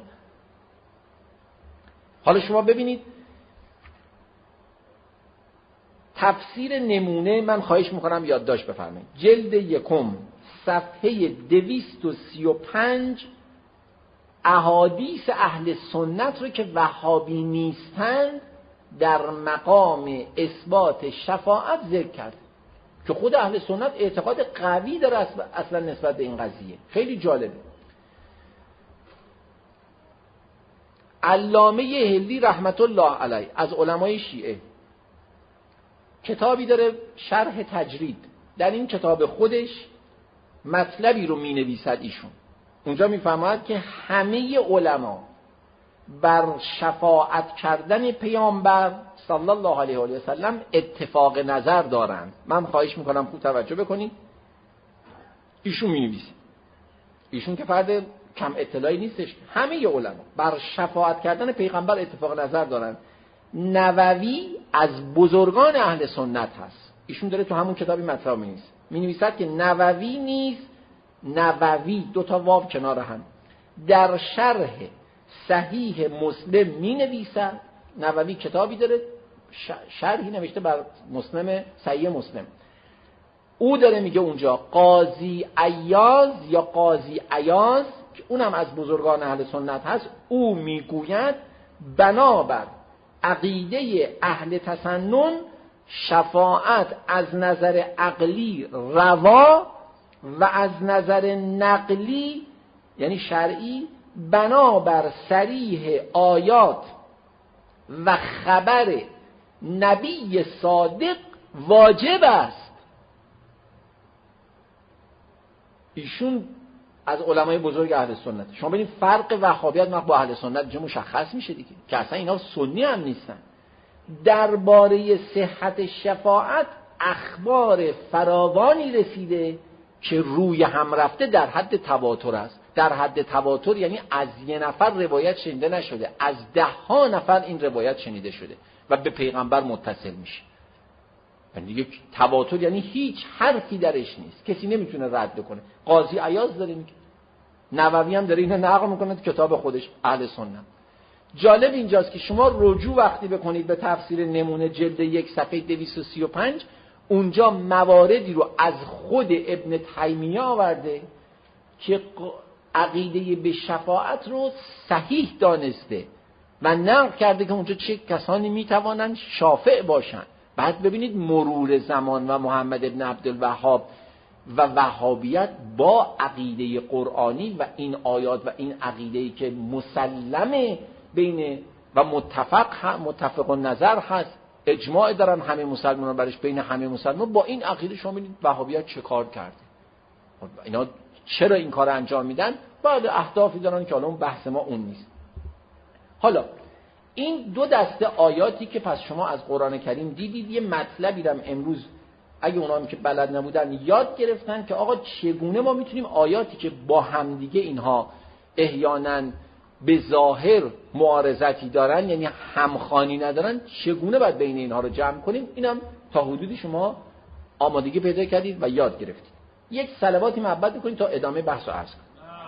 حالا شما ببینید تفسیر نمونه، من خواهش میکنم یادداشت بفرمایید، جلد یکم صفحه دویست و سی و پنج احادیث اهل سنت رو که وهابی نیستند در مقام اثبات شفاعت ذکر کرد که خود اهل سنت اعتقاد قوی داره اصلا نسبت به این قضیه. خیلی جالبه. علامه هلی رحمت الله علیه از علمای شیعه کتابی داره شرح تجرید، در این کتاب خودش مطلبی رو می نویسد ایشون، اونجا می فهمد که همه علما بر شفاعت کردن پیامبر صلی الله علیه و سلم اتفاق نظر دارند. من خواهش میکنم خوب توجه بکنید، ایشون می نویسه، ایشون که فرد کم اطلاعی نیستش، همه علما بر شفاعت کردن پیغمبر اتفاق نظر دارند. نووی از بزرگان اهل سنت هست، ایشون داره تو همون کتابی مطلب می نویسه، می نویسد که نووی نیست، نووی دو تا واو کنار هم در شرح صحیح مسلم می نویسد. نووی کتابی داره شرحی نوشته بر مسلم، صحیح مسلم، او داره میگه اونجا قاضی عیاض یا قاضی عیاض که اونم از بزرگان اهل سنت هست، او میگوید بنابر عقیده اهل تسنن شفاعت از نظر عقلی روا و از نظر نقلی یعنی شرعی بنابر صریح آیات و خبر نبی صادق واجب است. ایشون از علمای بزرگ اهل سنت. شما ببینید فرق وهابیت با اهل سنت چه مشخص میشه دیگه، که اصلا اینا سنی هم نیستن. درباره صحت شفاعت اخبار فراوانی رسیده که روی هم رفته در حد تواتر است. در حد تواتر یعنی از یه نفر روایت شنیده نشده، از ده ها نفر این روایت شنیده شده و به پیغمبر متصل میشه. یعنی دیگه تواتر یعنی هیچ حرفی درش نیست، کسی نمیتونه رد کنه. قاضی عیاض داره میگه، نووی هم داره اینو نقل میکنه تو کتاب خودش اهل سنت. جالب اینجاست که شما رجوع وقتی بکنید به تفسیر نمونه جلد یک صفحه دویست و سی و پنج، اونجا مواردی رو از خود ابن تیمیه آورده که عقیده به شفاعت رو صحیح دانسته و نقل کرده که اونجا چه کسانی میتوانند شافع باشند. بعد ببینید مرور زمان و محمد ابن عبدالوهاب و وهابیت با عقیده قرآنی و این آیات و این عقیده‌ای که مسلمه بین و متفق متفق نظر هست، اجماع دارن همه مسلمانان برش، بین همه مسلمان، با این عقیده شما ببینید وهابیت چه کار کرده. اینا چرا این کار انجام میدن؟ بعد اهدافی دارن که حالا اون بحث ما اون نیست. حالا این دو دسته آیاتی که پس شما از قرآن کریم دیدید، یه مطلبی رو امروز اگه اونایی که بلد نبودن یاد گرفتن که آقا چگونه ما میتونیم آیاتی که با همدیگه اینها احیانا به ظاهر معارضتی دارن، یعنی همخوانی ندارن، چگونه باید بین اینها رو جمع کنیم. اینم تا حدودی شما آمادگی پیدا کردید و یاد گرفتید. یک صلواتی محبت بکنید تا ادامه بحث رو عرض کنیم.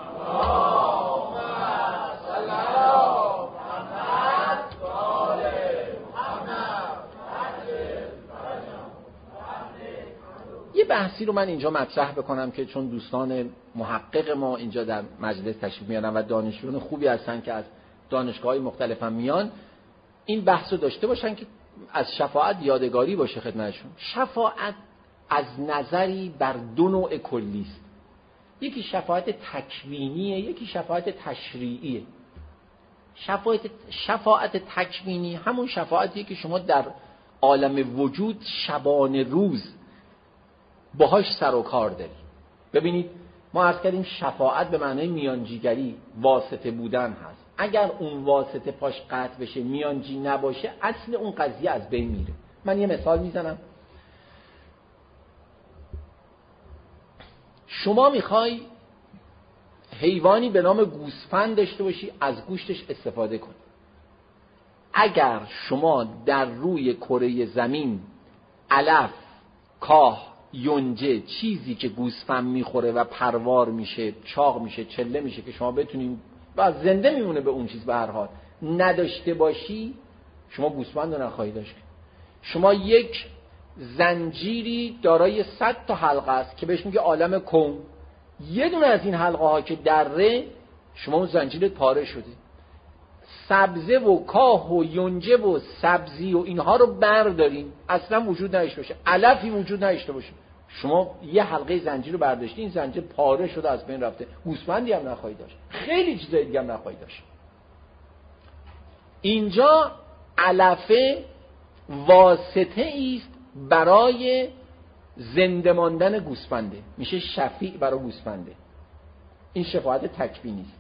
یه بحثی رو من اینجا مطرح بکنم که چون دوستان محقق ما اینجا در مجلس تشریف میارن و دانشجویان خوبی هستن که از دانشگاه‌های مختلف هم میان، این بحث رو داشته باشن که از شفاعت یادگاری باشه خدمتشون. شفاعت از نظری بر دو نوع کلی است. یکی شفاعت تکوینیه، یکی شفاعت تشریعیه. شفاعت شفاعت تکوینی همون شفاعتیه که شما در عالم وجود شبانه روز باهاش سر و کار دارید. ببینید ما عرض کردیم شفاعت به معنای میانجیگری، واسطه بودن هست. اگر اون واسطه پاش قطع بشه، میانجی نباشه، اصل اون قضیه از بین میره. من یه مثال میزنم. شما میخوای حیوانی به نام گوسفند داشته باشی، از گوشتش استفاده کنی. اگر شما در روی کره زمین علف، کاه، یونجه، چیزی که گوسفند میخوره و پروار میشه، چاق میشه، چله میشه که شما بتونین و زنده میمونه به اون چیز، به هر حال نداشته باشی، شما گوسفند رو نخواهی داشت. شما یک زنجیری دارای صد تا حلقه است که بهش میگه عالم کون. یه دونه از این حلقه ها که دره، شما اون زنجیرت پاره شده. سبزه و کاه و یونجه و سبزی و اینها رو بردارین، اصلا وجود نداشته باشه، علفی وجود نداشته باشه، شما یه حلقه زنجیر رو برداشتی، این زنجیر پاره شده، از بین رفته، گوسفندی هم نخواهی داشت، خیلی چیزای دیگه هم نخواهی داشت. اینجا علفه واسطه است برای زنده ماندن گوسفنده، میشه شفیع برای گوسفنده. این شفاعت تکوینی است.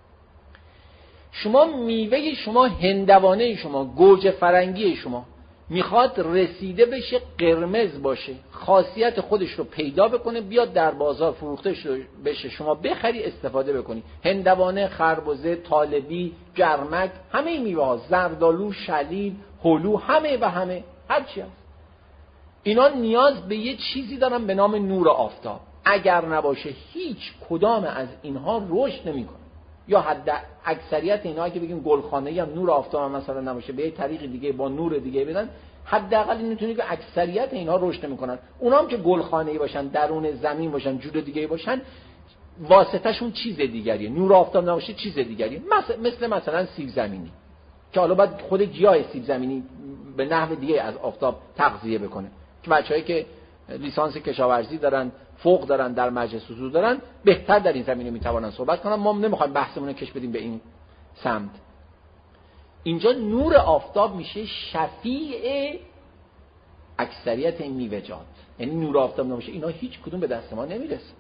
شما میوه شما، هندوانه شما، گوجه فرنگی شما میخواد رسیده بشه، قرمز باشه، خاصیت خودش رو پیدا بکنه، بیاد در بازار فروخته بشه، شما بخری استفاده بکنی. هندوانه، خربزه، طالبی، گرمک، همه میوه ها، زردالو، شلیل، هلو، همه و همه هر چی هست، اینا نیاز به یه چیزی دارن به نام نور آفتاب. اگر نباشه هیچ کدام از اینها رشد نمیکنه. یا حد اکثریت اینها که بگیم گلخانه‌ای هم نور آفتاب مثلا نباشه، به یه طریق دیگه با نور دیگه بدن، حداقل این میتونه که اکثریت اینها رشد نمیکنن. اونها هم که گلخانه‌ای باشن، درون زمین باشن، جور دیگه باشن، واسطه‌شون چیز دیگریه. نور آفتاب نباشه چیز دیگریه. مثل مثل مثلا سیب زمینی که حالا باید خود گیاه سیب زمینی به نحو دیگه از آفتاب تغذیه بکنه، که بچه‌هایی که لیسانس کشاورزی دارن، فوق دارن، در مجلس حضور دارن، بهتر در این زمینه میتوانن صحبت کنن. ما نمیخوایم بحثمون رو کش بدیم به این سمت. اینجا نور آفتاب میشه شفیع اکثریت این میوه‌جات. یعنی نور آفتاب نباشه اینا هیچ کدوم به دست ما نمیرسه.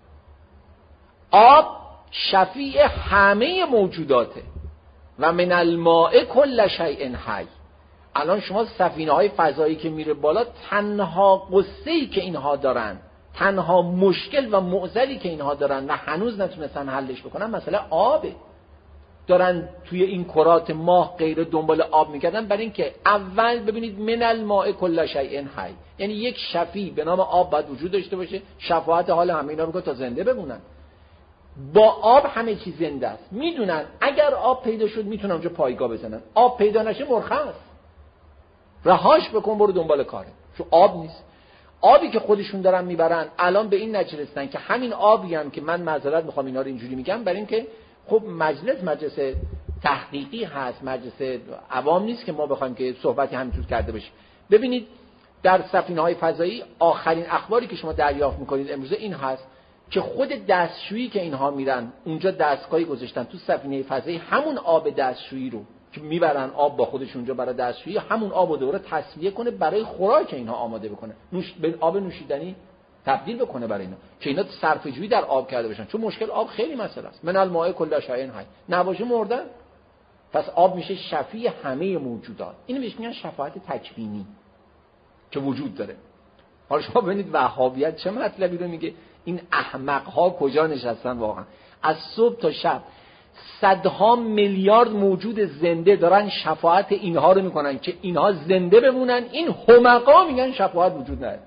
آب شفیع همه موجوداته و من الماء کل شیء حی. الان شما سفینه‌های فضایی که میره بالا، تنها قصه‌ای که اینها دارن، تنها مشکل و معضلی که اینها دارن و هنوز نتونستن حلش بکنن، مسئله آبه. دارن توی این کرات ماه غیر دنبال آب میگردن، برای اینکه اول ببینید من الماء کل شیء حی، یعنی یک شفیع به نام آب باید وجود داشته باشه، شفاعت حال همه اینا میگه تا زنده بمونن. با آب همه چیز زنده است. میدونن اگر آب پیدا شد میتونن اونجا پایگاه بزنن، آب پیدا نشه مرخص، رهاش بکن برو دنبال کاره، چون آب نیست. آبی که خودشون دارن میبرن الان به این نتیجه رسیدن که همین آبی هم که من معذرت میخوام اینا رو اینجوری میگم، برای اینکه خب مجلس مجلس تحقیقی هست، مجلس عوام نیست که ما بخوایم که صحبتی همینطور کرده باشیم. ببینید در سفینه‌های فضایی آخرین اخباری که شما دریافت میکنید امروزه این هست که خود دستشویی که اینها میرن اونجا دستگاهی گذاشتن تو سفینه فضایی، همون آب دستشویی رو که میبرن آب با خودش اونجا برای دستشویی، همون آب رو دوره تصفیه کنه برای خوراک اینها آماده بکنه، نوش به آب نوشیدنی تبدیل بکنه برای اینا که اینا صرفه‌جویی در آب کرده باشن. چون مشکل آب خیلی مسئله است. من الماء کل شیء حی، نباشه مردن. پس آب میشه شفیع همه موجودات. اینو بهش میگن شفاعت تکوینی که وجود داره. حالا شما ببینید وهابیت چه مطلبی رو میگه. این احمق‌ها کجا نشستن واقعا؟ از صبح تا شب صدها میلیارد موجود زنده دارن شفاعت اینها رو میکنن که اینها زنده بمونن. این حمقا میگن شفاعت وجود نداره.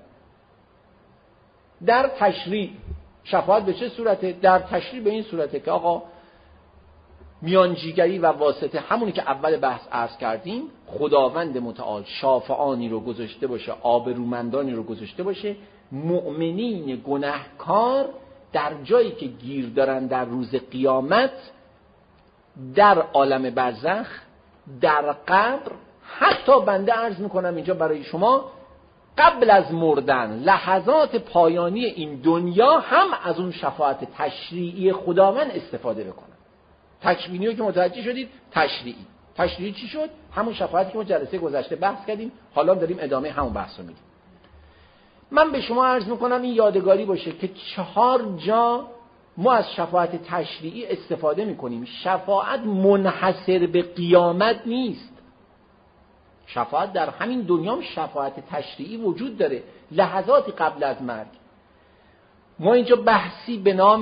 در تشریع شفاعت به چه صورته؟ در تشریع به این صورته که آقا میانجیگری و واسطه، همونی که اول بحث عرض کردیم، خداوند متعال شافعانی رو گذاشته باشه، آبرومندانی رو گذاشته باشه، مؤمنین گناهکار در جایی که گیر دارن در روز قیامت، در عالم برزخ، در قبر، حتی بنده عرض میکنم اینجا برای شما قبل از مردن لحظات پایانی این دنیا هم از اون شفاعت تشریعی خداوند استفاده بکنن. تکوینی رو که متوجه شدید، تشریعی. تشریعی چی شد؟ همون شفاعتی که ما جلسه گذشته بحث کردیم، حالا داریم ادامه همون بحث رو میدیم. من به شما عرض میکنم این یادگاری باشه که چهار جا ما از شفاعت تشریعی استفاده میکنیم. شفاعت منحصر به قیامت نیست. شفاعت در همین دنیا هم شفاعت تشریعی وجود داره، لحظاتی قبل از مرگ. ما اینجا بحثی به نام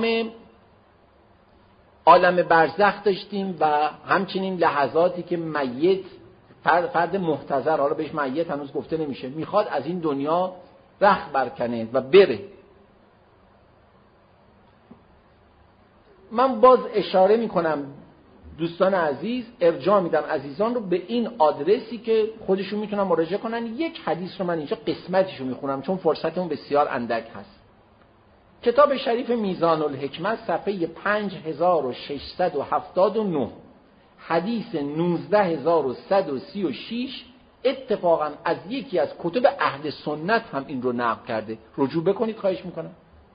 عالم برزخ داشتیم و همچنین لحظاتی که میت، فرد, فرد محتضر، حالا بهش میت هنوز گفته نمیشه، میخواد از این دنیا رخت برکنه و بره. من باز اشاره میکنم دوستان عزیز، ارجاع میدم عزیزان رو به این آدرسی که خودشون میتونن مراجعه کنن. یک حدیث رو من اینجا قسمتیشو میخونم چون فرصتمون بسیار اندک هست. کتاب شریف میزان الحکمت صفحه پنج هزار و ششصد و هفتاد و نه، حدیث نوزده هزار و صد و سی و شش، اتفاقا از یکی از کتب اهل سنت هم این رو نقل کرده. رجوع بکنید خواهش میکنم.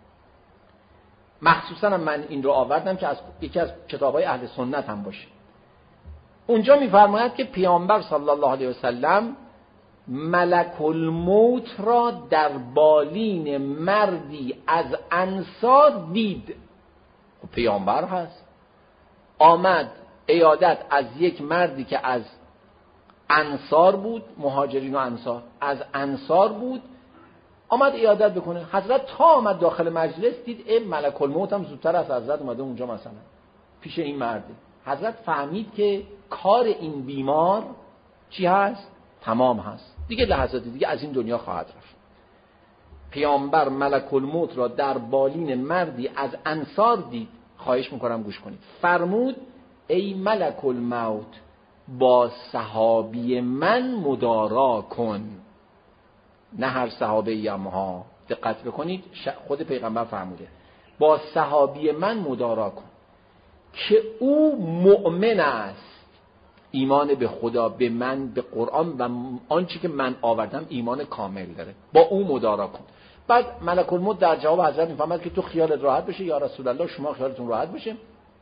مخصوصا من این رو آوردم که از یکی از کتاب‌های اهل سنت هم باشه. اونجا می‌فرماید که پیامبر صلی الله علیه و سلم ملک الموت را در بالین مردی از انصار دید. خب پیامبر هست، آمد عیادت از یک مردی که از انصار بود، مهاجرین و انصار، از انصار بود، آمد عیادت بکنه. حضرت تا آمد داخل مجلس دید ای ملک الموت هم زودتر از حضرت اومده اونجا مثلا پیش این مرده. حضرت فهمید که کار این بیمار چی هست؟ تمام هست، دیگه لحظاتی دیگه از این دنیا خواهد رفت. پیامبر ملک الموت را در بالین مردی از انصار دید. خواهش میکنم گوش کنید. فرمود ای ملک الموت با صحابی من مدارا کن. نه هر صحابه هم ها، دقت بکنید، خود پیغمبر فرموده با صحابی من مدارا کن که او مؤمن است، ایمان به خدا، به من، به قرآن و آنچه که من آوردم ایمان کامل داره، با او مدارا کن. بعد ملک الموت در جواب حضرت میفهمد که تو خیالت راحت بشه یا رسول الله، شما خیالتون راحت بشه،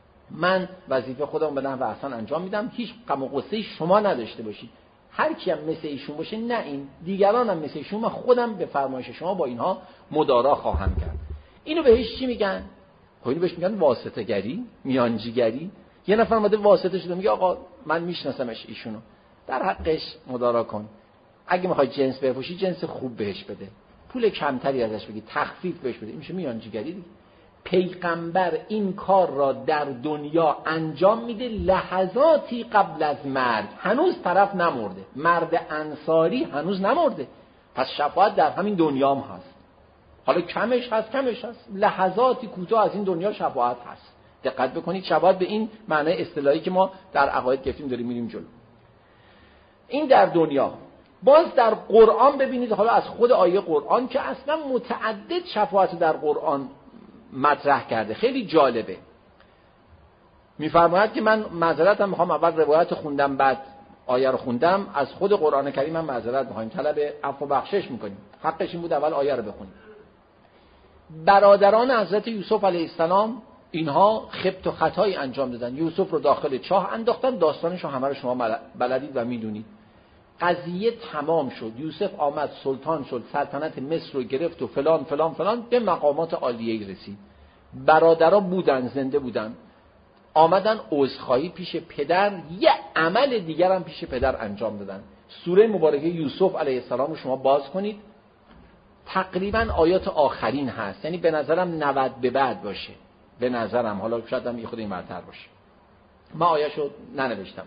من وظیفه خودم به نحو احسن انجام میدم، هیچ غم و غصه شما نداشته باشید. هر کی هم مثل ایشون باشه، نه این دیگران هم مثل ایشون، من خودم به فرمایش شما با اینها مدارا خواهم کرد. اینو بهش چی میگن؟ خب اینو بهش میگن واسطه گری، میانجیگری. یه نفر اومده واسطه شده میگه آقا من میشناسمش ایشونو، در حقش مدارا کن، اگه میخوای جنس بفروشی جنس خوب بهش بده، پول کمتری ازش بگی، تخفیف بهش بده. این میشه میانجیگری دیگه. پیغمبر این کار را در دنیا انجام میده لحظاتی قبل از مرگ. هنوز طرف نمرده، مرد انصاری هنوز نمرده، پس شفاعت در همین دنیا هم هست. حالا کمش هست کمش هست، لحظاتی کوتاه از این دنیا شفاعت هست. دقت بکنید، شفاعت به این معنی اصطلاحی که ما در عقاید گفتیم داریم میریم جلو. این در دنیا. باز در قرآن ببینید، حالا از خود آیه قرآن که اصلا متعدد شفاعت در قرآن مطرح کرده، خیلی جالبه. میفرماید که من معذرتم میخوام، اول روایت خوندم بعد آیه رو خوندم، از خود قرآن کریم من معذرت میخوایم، طلب عفو و بخشش میکنیم، حقش این بود اول آیه رو بخونیم. برادران حضرت یوسف علیه السلام اینها خبط و خطایی انجام دادن، یوسف رو داخل چاه انداختن، داستانش رو همه رو شما بلدید و میدونید. قضیه تمام شد، یوسف آمد سلطان شد، سلطنت مصر رو گرفت و فلان فلان فلان، به مقامات عالیه رسید. برادرها بودن، زنده بودن، آمدن عذرخواهی پیش پدر، یه عمل دیگر هم پیش پدر انجام دادن. سوره مبارکه یوسف علیه السلام رو شما باز کنید، تقریبا آیات آخرین هست، یعنی به نظرم نود به بعد باشه، به نظرم، حالا شاید هم یه خود این برتر باشه، ما آیاشو ننوشتم.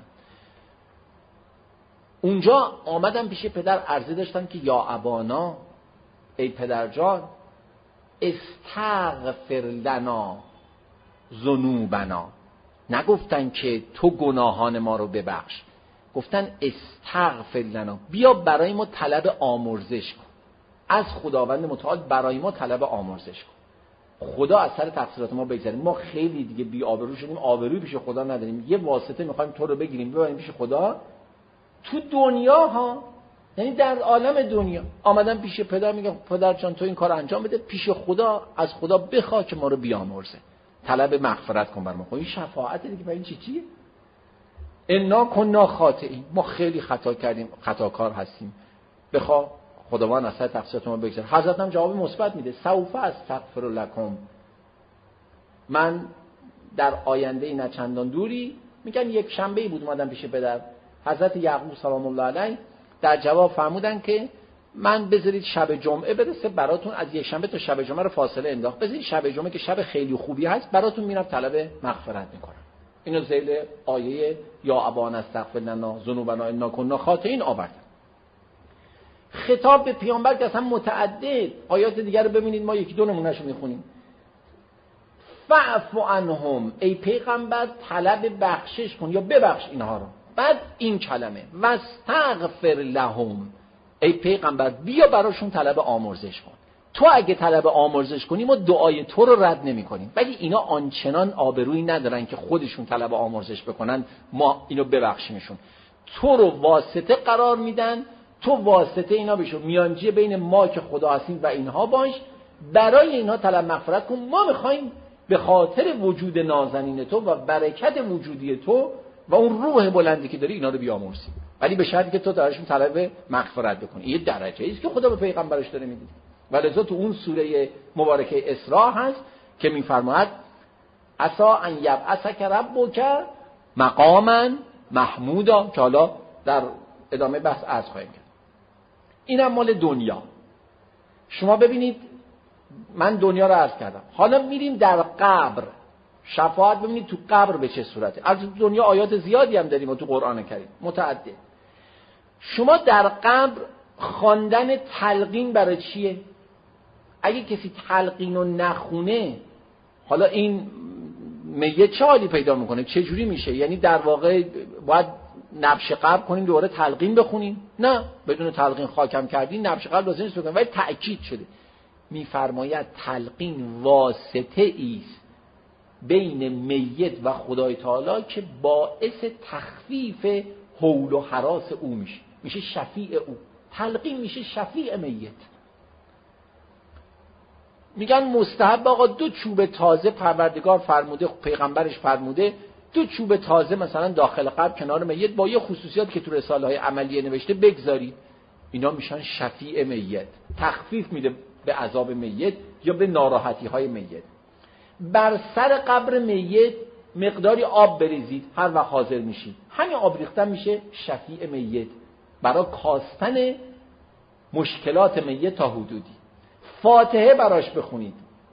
اونجا آمدن پیش پدر عرضه داشتن که یا ابانا، ای پدر جان، استغفر لنا ذنوبنا. نگفتن که تو گناهان ما رو ببخش، گفتن استغفر لنا، بیا برای ما طلب آمرزش کن، از خداوند متعال برای ما طلب آمرزش کن. خدا از سر تقصیرات ما بگذره، ما خیلی دیگه بی آبرو شدیم، آبروی پیش خدا نداریم، یه واسطه میخوایم تو رو بگیریم ببریم پیش خدا. تو دنیا ها، یعنی در عالم دنیا آمدن پیش پدر، میگن پدر جان تو این کار انجام بده، پیش خدا از خدا بخوا که ما رو بیامرزه، طلب مغفرت کن بر ما. خب این شفاعت دیگه، برای این چی چیه؟ انا کنا خاطئین، ما خیلی خطا کردیم، خطاکار هستیم، بخوا خداوند از سر تقصیرات ما بگذره. حضرت هم جواب مثبت میده، سوف استغفر لکم، من در آینده نه چندان دوری، میگن یک شنبه‌ای بود اومدم پیش پدر، حضرت یعقوب سلام الله علیه در جواب فرمودن که من بذارید شب جمعه برسه براتون، از یک شنبه تا شب جمعه رو فاصله انداخت، بذارید شب جمعه که شب خیلی خوبی هست براتون میرم طلب مغفرت میکنم. اینو ذیل آیه یا ابانا استغفر لنا ذنوبنا انا کنا خاطئین آورد. خطاب به پیامبر که اصلا متعدد، آیات دیگر رو ببینید، ما یکی دو نمونهشو میخونیم. فاعف عنهم، ای پیغمبر طلب بخشش کن یا ببخش اینها رو. بعد این کلمه واستغفر لهم، ای پیغمبر بیا براشون طلب آمرزش کن. تو اگه طلب آمرزش کنی ما دعای تو رو رد نمی کنیم، ولی اینا آنچنان آبرویی ندارن که خودشون طلب آمرزش بکنن ما اینو ببخشیمشون. تو رو واسطه قرار میدن، تو واسطه اینا بشو، میانجی بین ما که خدا هستیم و اینها باش، برای اینها طلب مغفرت کن. ما میخوایم به خاطر وجود نازنین تو و برکت وجودی تو و اون روح بلندی که داری اینا رو بیامرزی، ولی به شرطی که تو درشون طلب مغفرت بکنی. این درجه ایست که خدا به پیغمبرش داره میده. ولذا تو اون سوره مبارکه اسراء هست که میفرماید عسا ان یبعثک ربک مقاما محمودا، که حالا در ادامه بحث عرض خواهیم کرد. اینم مال دنیا. شما ببینید من دنیا رو عرض کردم، حالا میریم در قبر. شفاعت ببینید تو قبر به چه صورته. از دنیا آیات زیادی هم داریم و تو قرآن کریم متعدد. شما در قبر خواندن تلقین برای چیه؟ اگه کسی تلقین رو نخونه، حالا این میت چه حالی پیدا میکنه؟ چه جوری میشه؟ یعنی در واقع باید نبش قبر کنیم دوباره تلقین بخونیم؟ نه، بدون تلقین خاکم کردین نبش قبر لازم نیست بکنیم، ولی تأکید شده. میفرماید تلقین واسطه ایست بین میت و خدای تعالی که باعث تخفیف هول و هراس او میشه، میشه شفیع او. تلقین میشه شفیع میت. میگن مستحب آقا دو چوب تازه پروردگار فرموده، پیغمبرش فرموده، دو چوب تازه مثلا داخل قبر کنار میت با یه خصوصیات که تو رساله های عملیه نوشته بگذارید، اینا میشن شفیع میت، تخفیف میده به عذاب میت یا به ناراحتی های میت. بر سر قبر میت مقداری آب بریزید، هر وقت حاضر میشید، همین آب ریختن میشه شفیع میت برای کاستن مشکلات میت تا حدودی. فاتحه براش بخونید،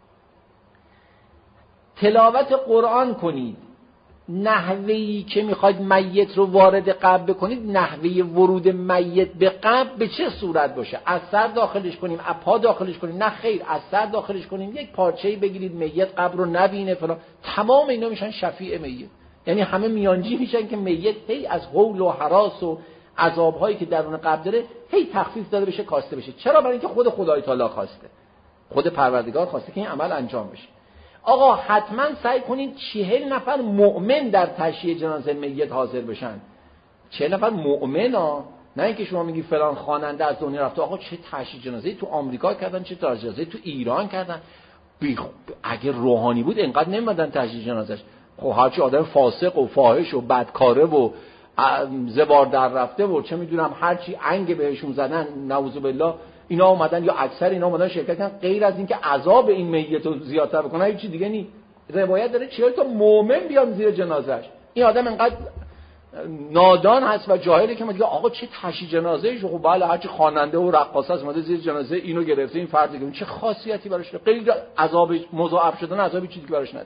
تلاوت قرآن کنید، نحوهی که میخواید میت رو وارد قبر بکنید، نحوه ورود میت به قبر به چه صورت باشه؟ از سر داخلش کنیم، از پا داخلش کنیم؟ نه خیر، از سر داخلش کنیم، یک پارچه‌ای بگیرید میت قبر رو نبینه فلان. تمام اینا میشن شفیع میت. یعنی همه میانجی میشن که میت هی از هول و هراس و عذاب‌هایی که درون قبر داره هی تخفیف داده بشه، کاسته بشه. چرا؟ برای اینکه خود خدای تعالی خواسته، خود پروردگار خواسته که این عمل انجام بشه. آقا حتما سعی کنید چهل نفر مؤمن در تشییع جنازه میت حاضر بشن. چهل نفر مؤمن ها، نه اینکه شما میگی فلان خواننده از دنیا رفته. آقا چه تشییع جنازه‌ای تو آمریکا کردن، چه تشییع جنازه‌ای تو ایران کردن. اگه روحانی بود اینقدر نمیدن تشییع جنازش. خب هرچی آدم فاسق و فاحش و بدکاره و زبار در رفته و چه میدونم هرچی انگ بهشون زدن نعوذ بالله، اینا اومدن یا اکثر اینا اومدن شرکت کردن، غیر از اینکه عذاب این میت رو زیادتر بکنه هیچ چیز دیگه نی. روایت داره چهل تا مؤمن بیان زیر جنازش. این آدم انقدر نادان هست و جاهلی که میگه آقا چه تشییع جنازه‌ای شو. خب بله هرچی خواننده و رقاصه است اومده زیر جنازه اینو گرفته، این فرض که چه خاصیتی براش داره، غیر عذاب مضاعف شدن عذابی چیزی که براش نداره.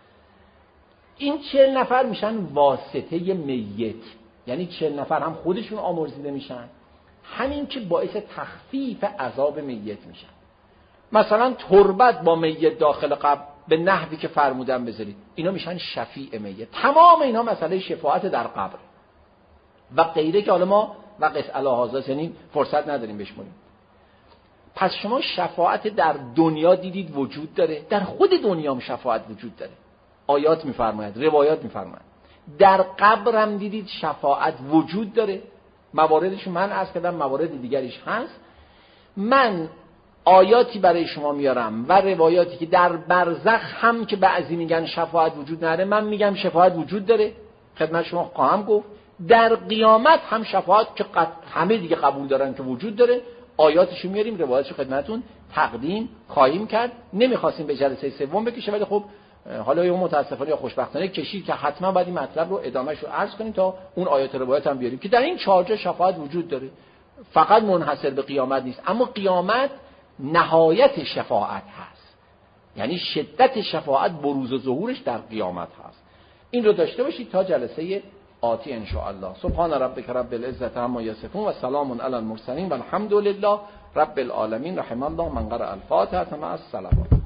این چهل نفر میشن واسطه میت، یعنی چهل نفر هم خودشون آمرزیده میشن، همین که باعث تخفیف عذاب میت میشن. مثلا تربت با میت داخل قبر به نحوی که فرمودن بذارید، اینا میشن شفیع میت. تمام اینا مسئله شفاعت در قبر و غیره که حالا ما و قص الهازاست، یعنی فرصت نداریم بشمونیم. پس شما شفاعت در دنیا دیدید وجود داره، در خود دنیا هم شفاعت وجود داره. آیات میفرماید، روایات میفرماید. در قبر هم دیدید شفاعت وجود داره. مواردش من عرض کردم، موارد دیگریش هست. من آیاتی برای شما میارم و روایاتی که در برزخ هم که بعضی میگن شفاعت وجود نداره، من میگم شفاعت وجود داره، خدمت شما خواهم گفت. در قیامت هم شفاعت که همه دیگه قبول دارن که وجود داره، آیاتشو میاریم، روایاتشو خدمتتون تقدیم خواهیم کرد. نمیخواستیم به جلسه سوم بکشه، ولی خب حالا یا متاسفانه یا خوشبختانه کشید که حتما باید این مطلب رو ادامهش رو عرض کنیم تا اون آیات روایات هم بیاریم که در این چهار جا شفاعت وجود داره. فقط منحصر به قیامت نیست، اما قیامت نهایت شفاعت هست، یعنی شدت شفاعت بروز و ظهورش در قیامت هست. این رو داشته باشید تا جلسه آتی ان شاء الله. سبحان ربک رب العزة عما یصفون و سلام علی المرسلین و الحمد لله رب العالمین. رحم الله من قرأ الفاتحه مع الصلوات.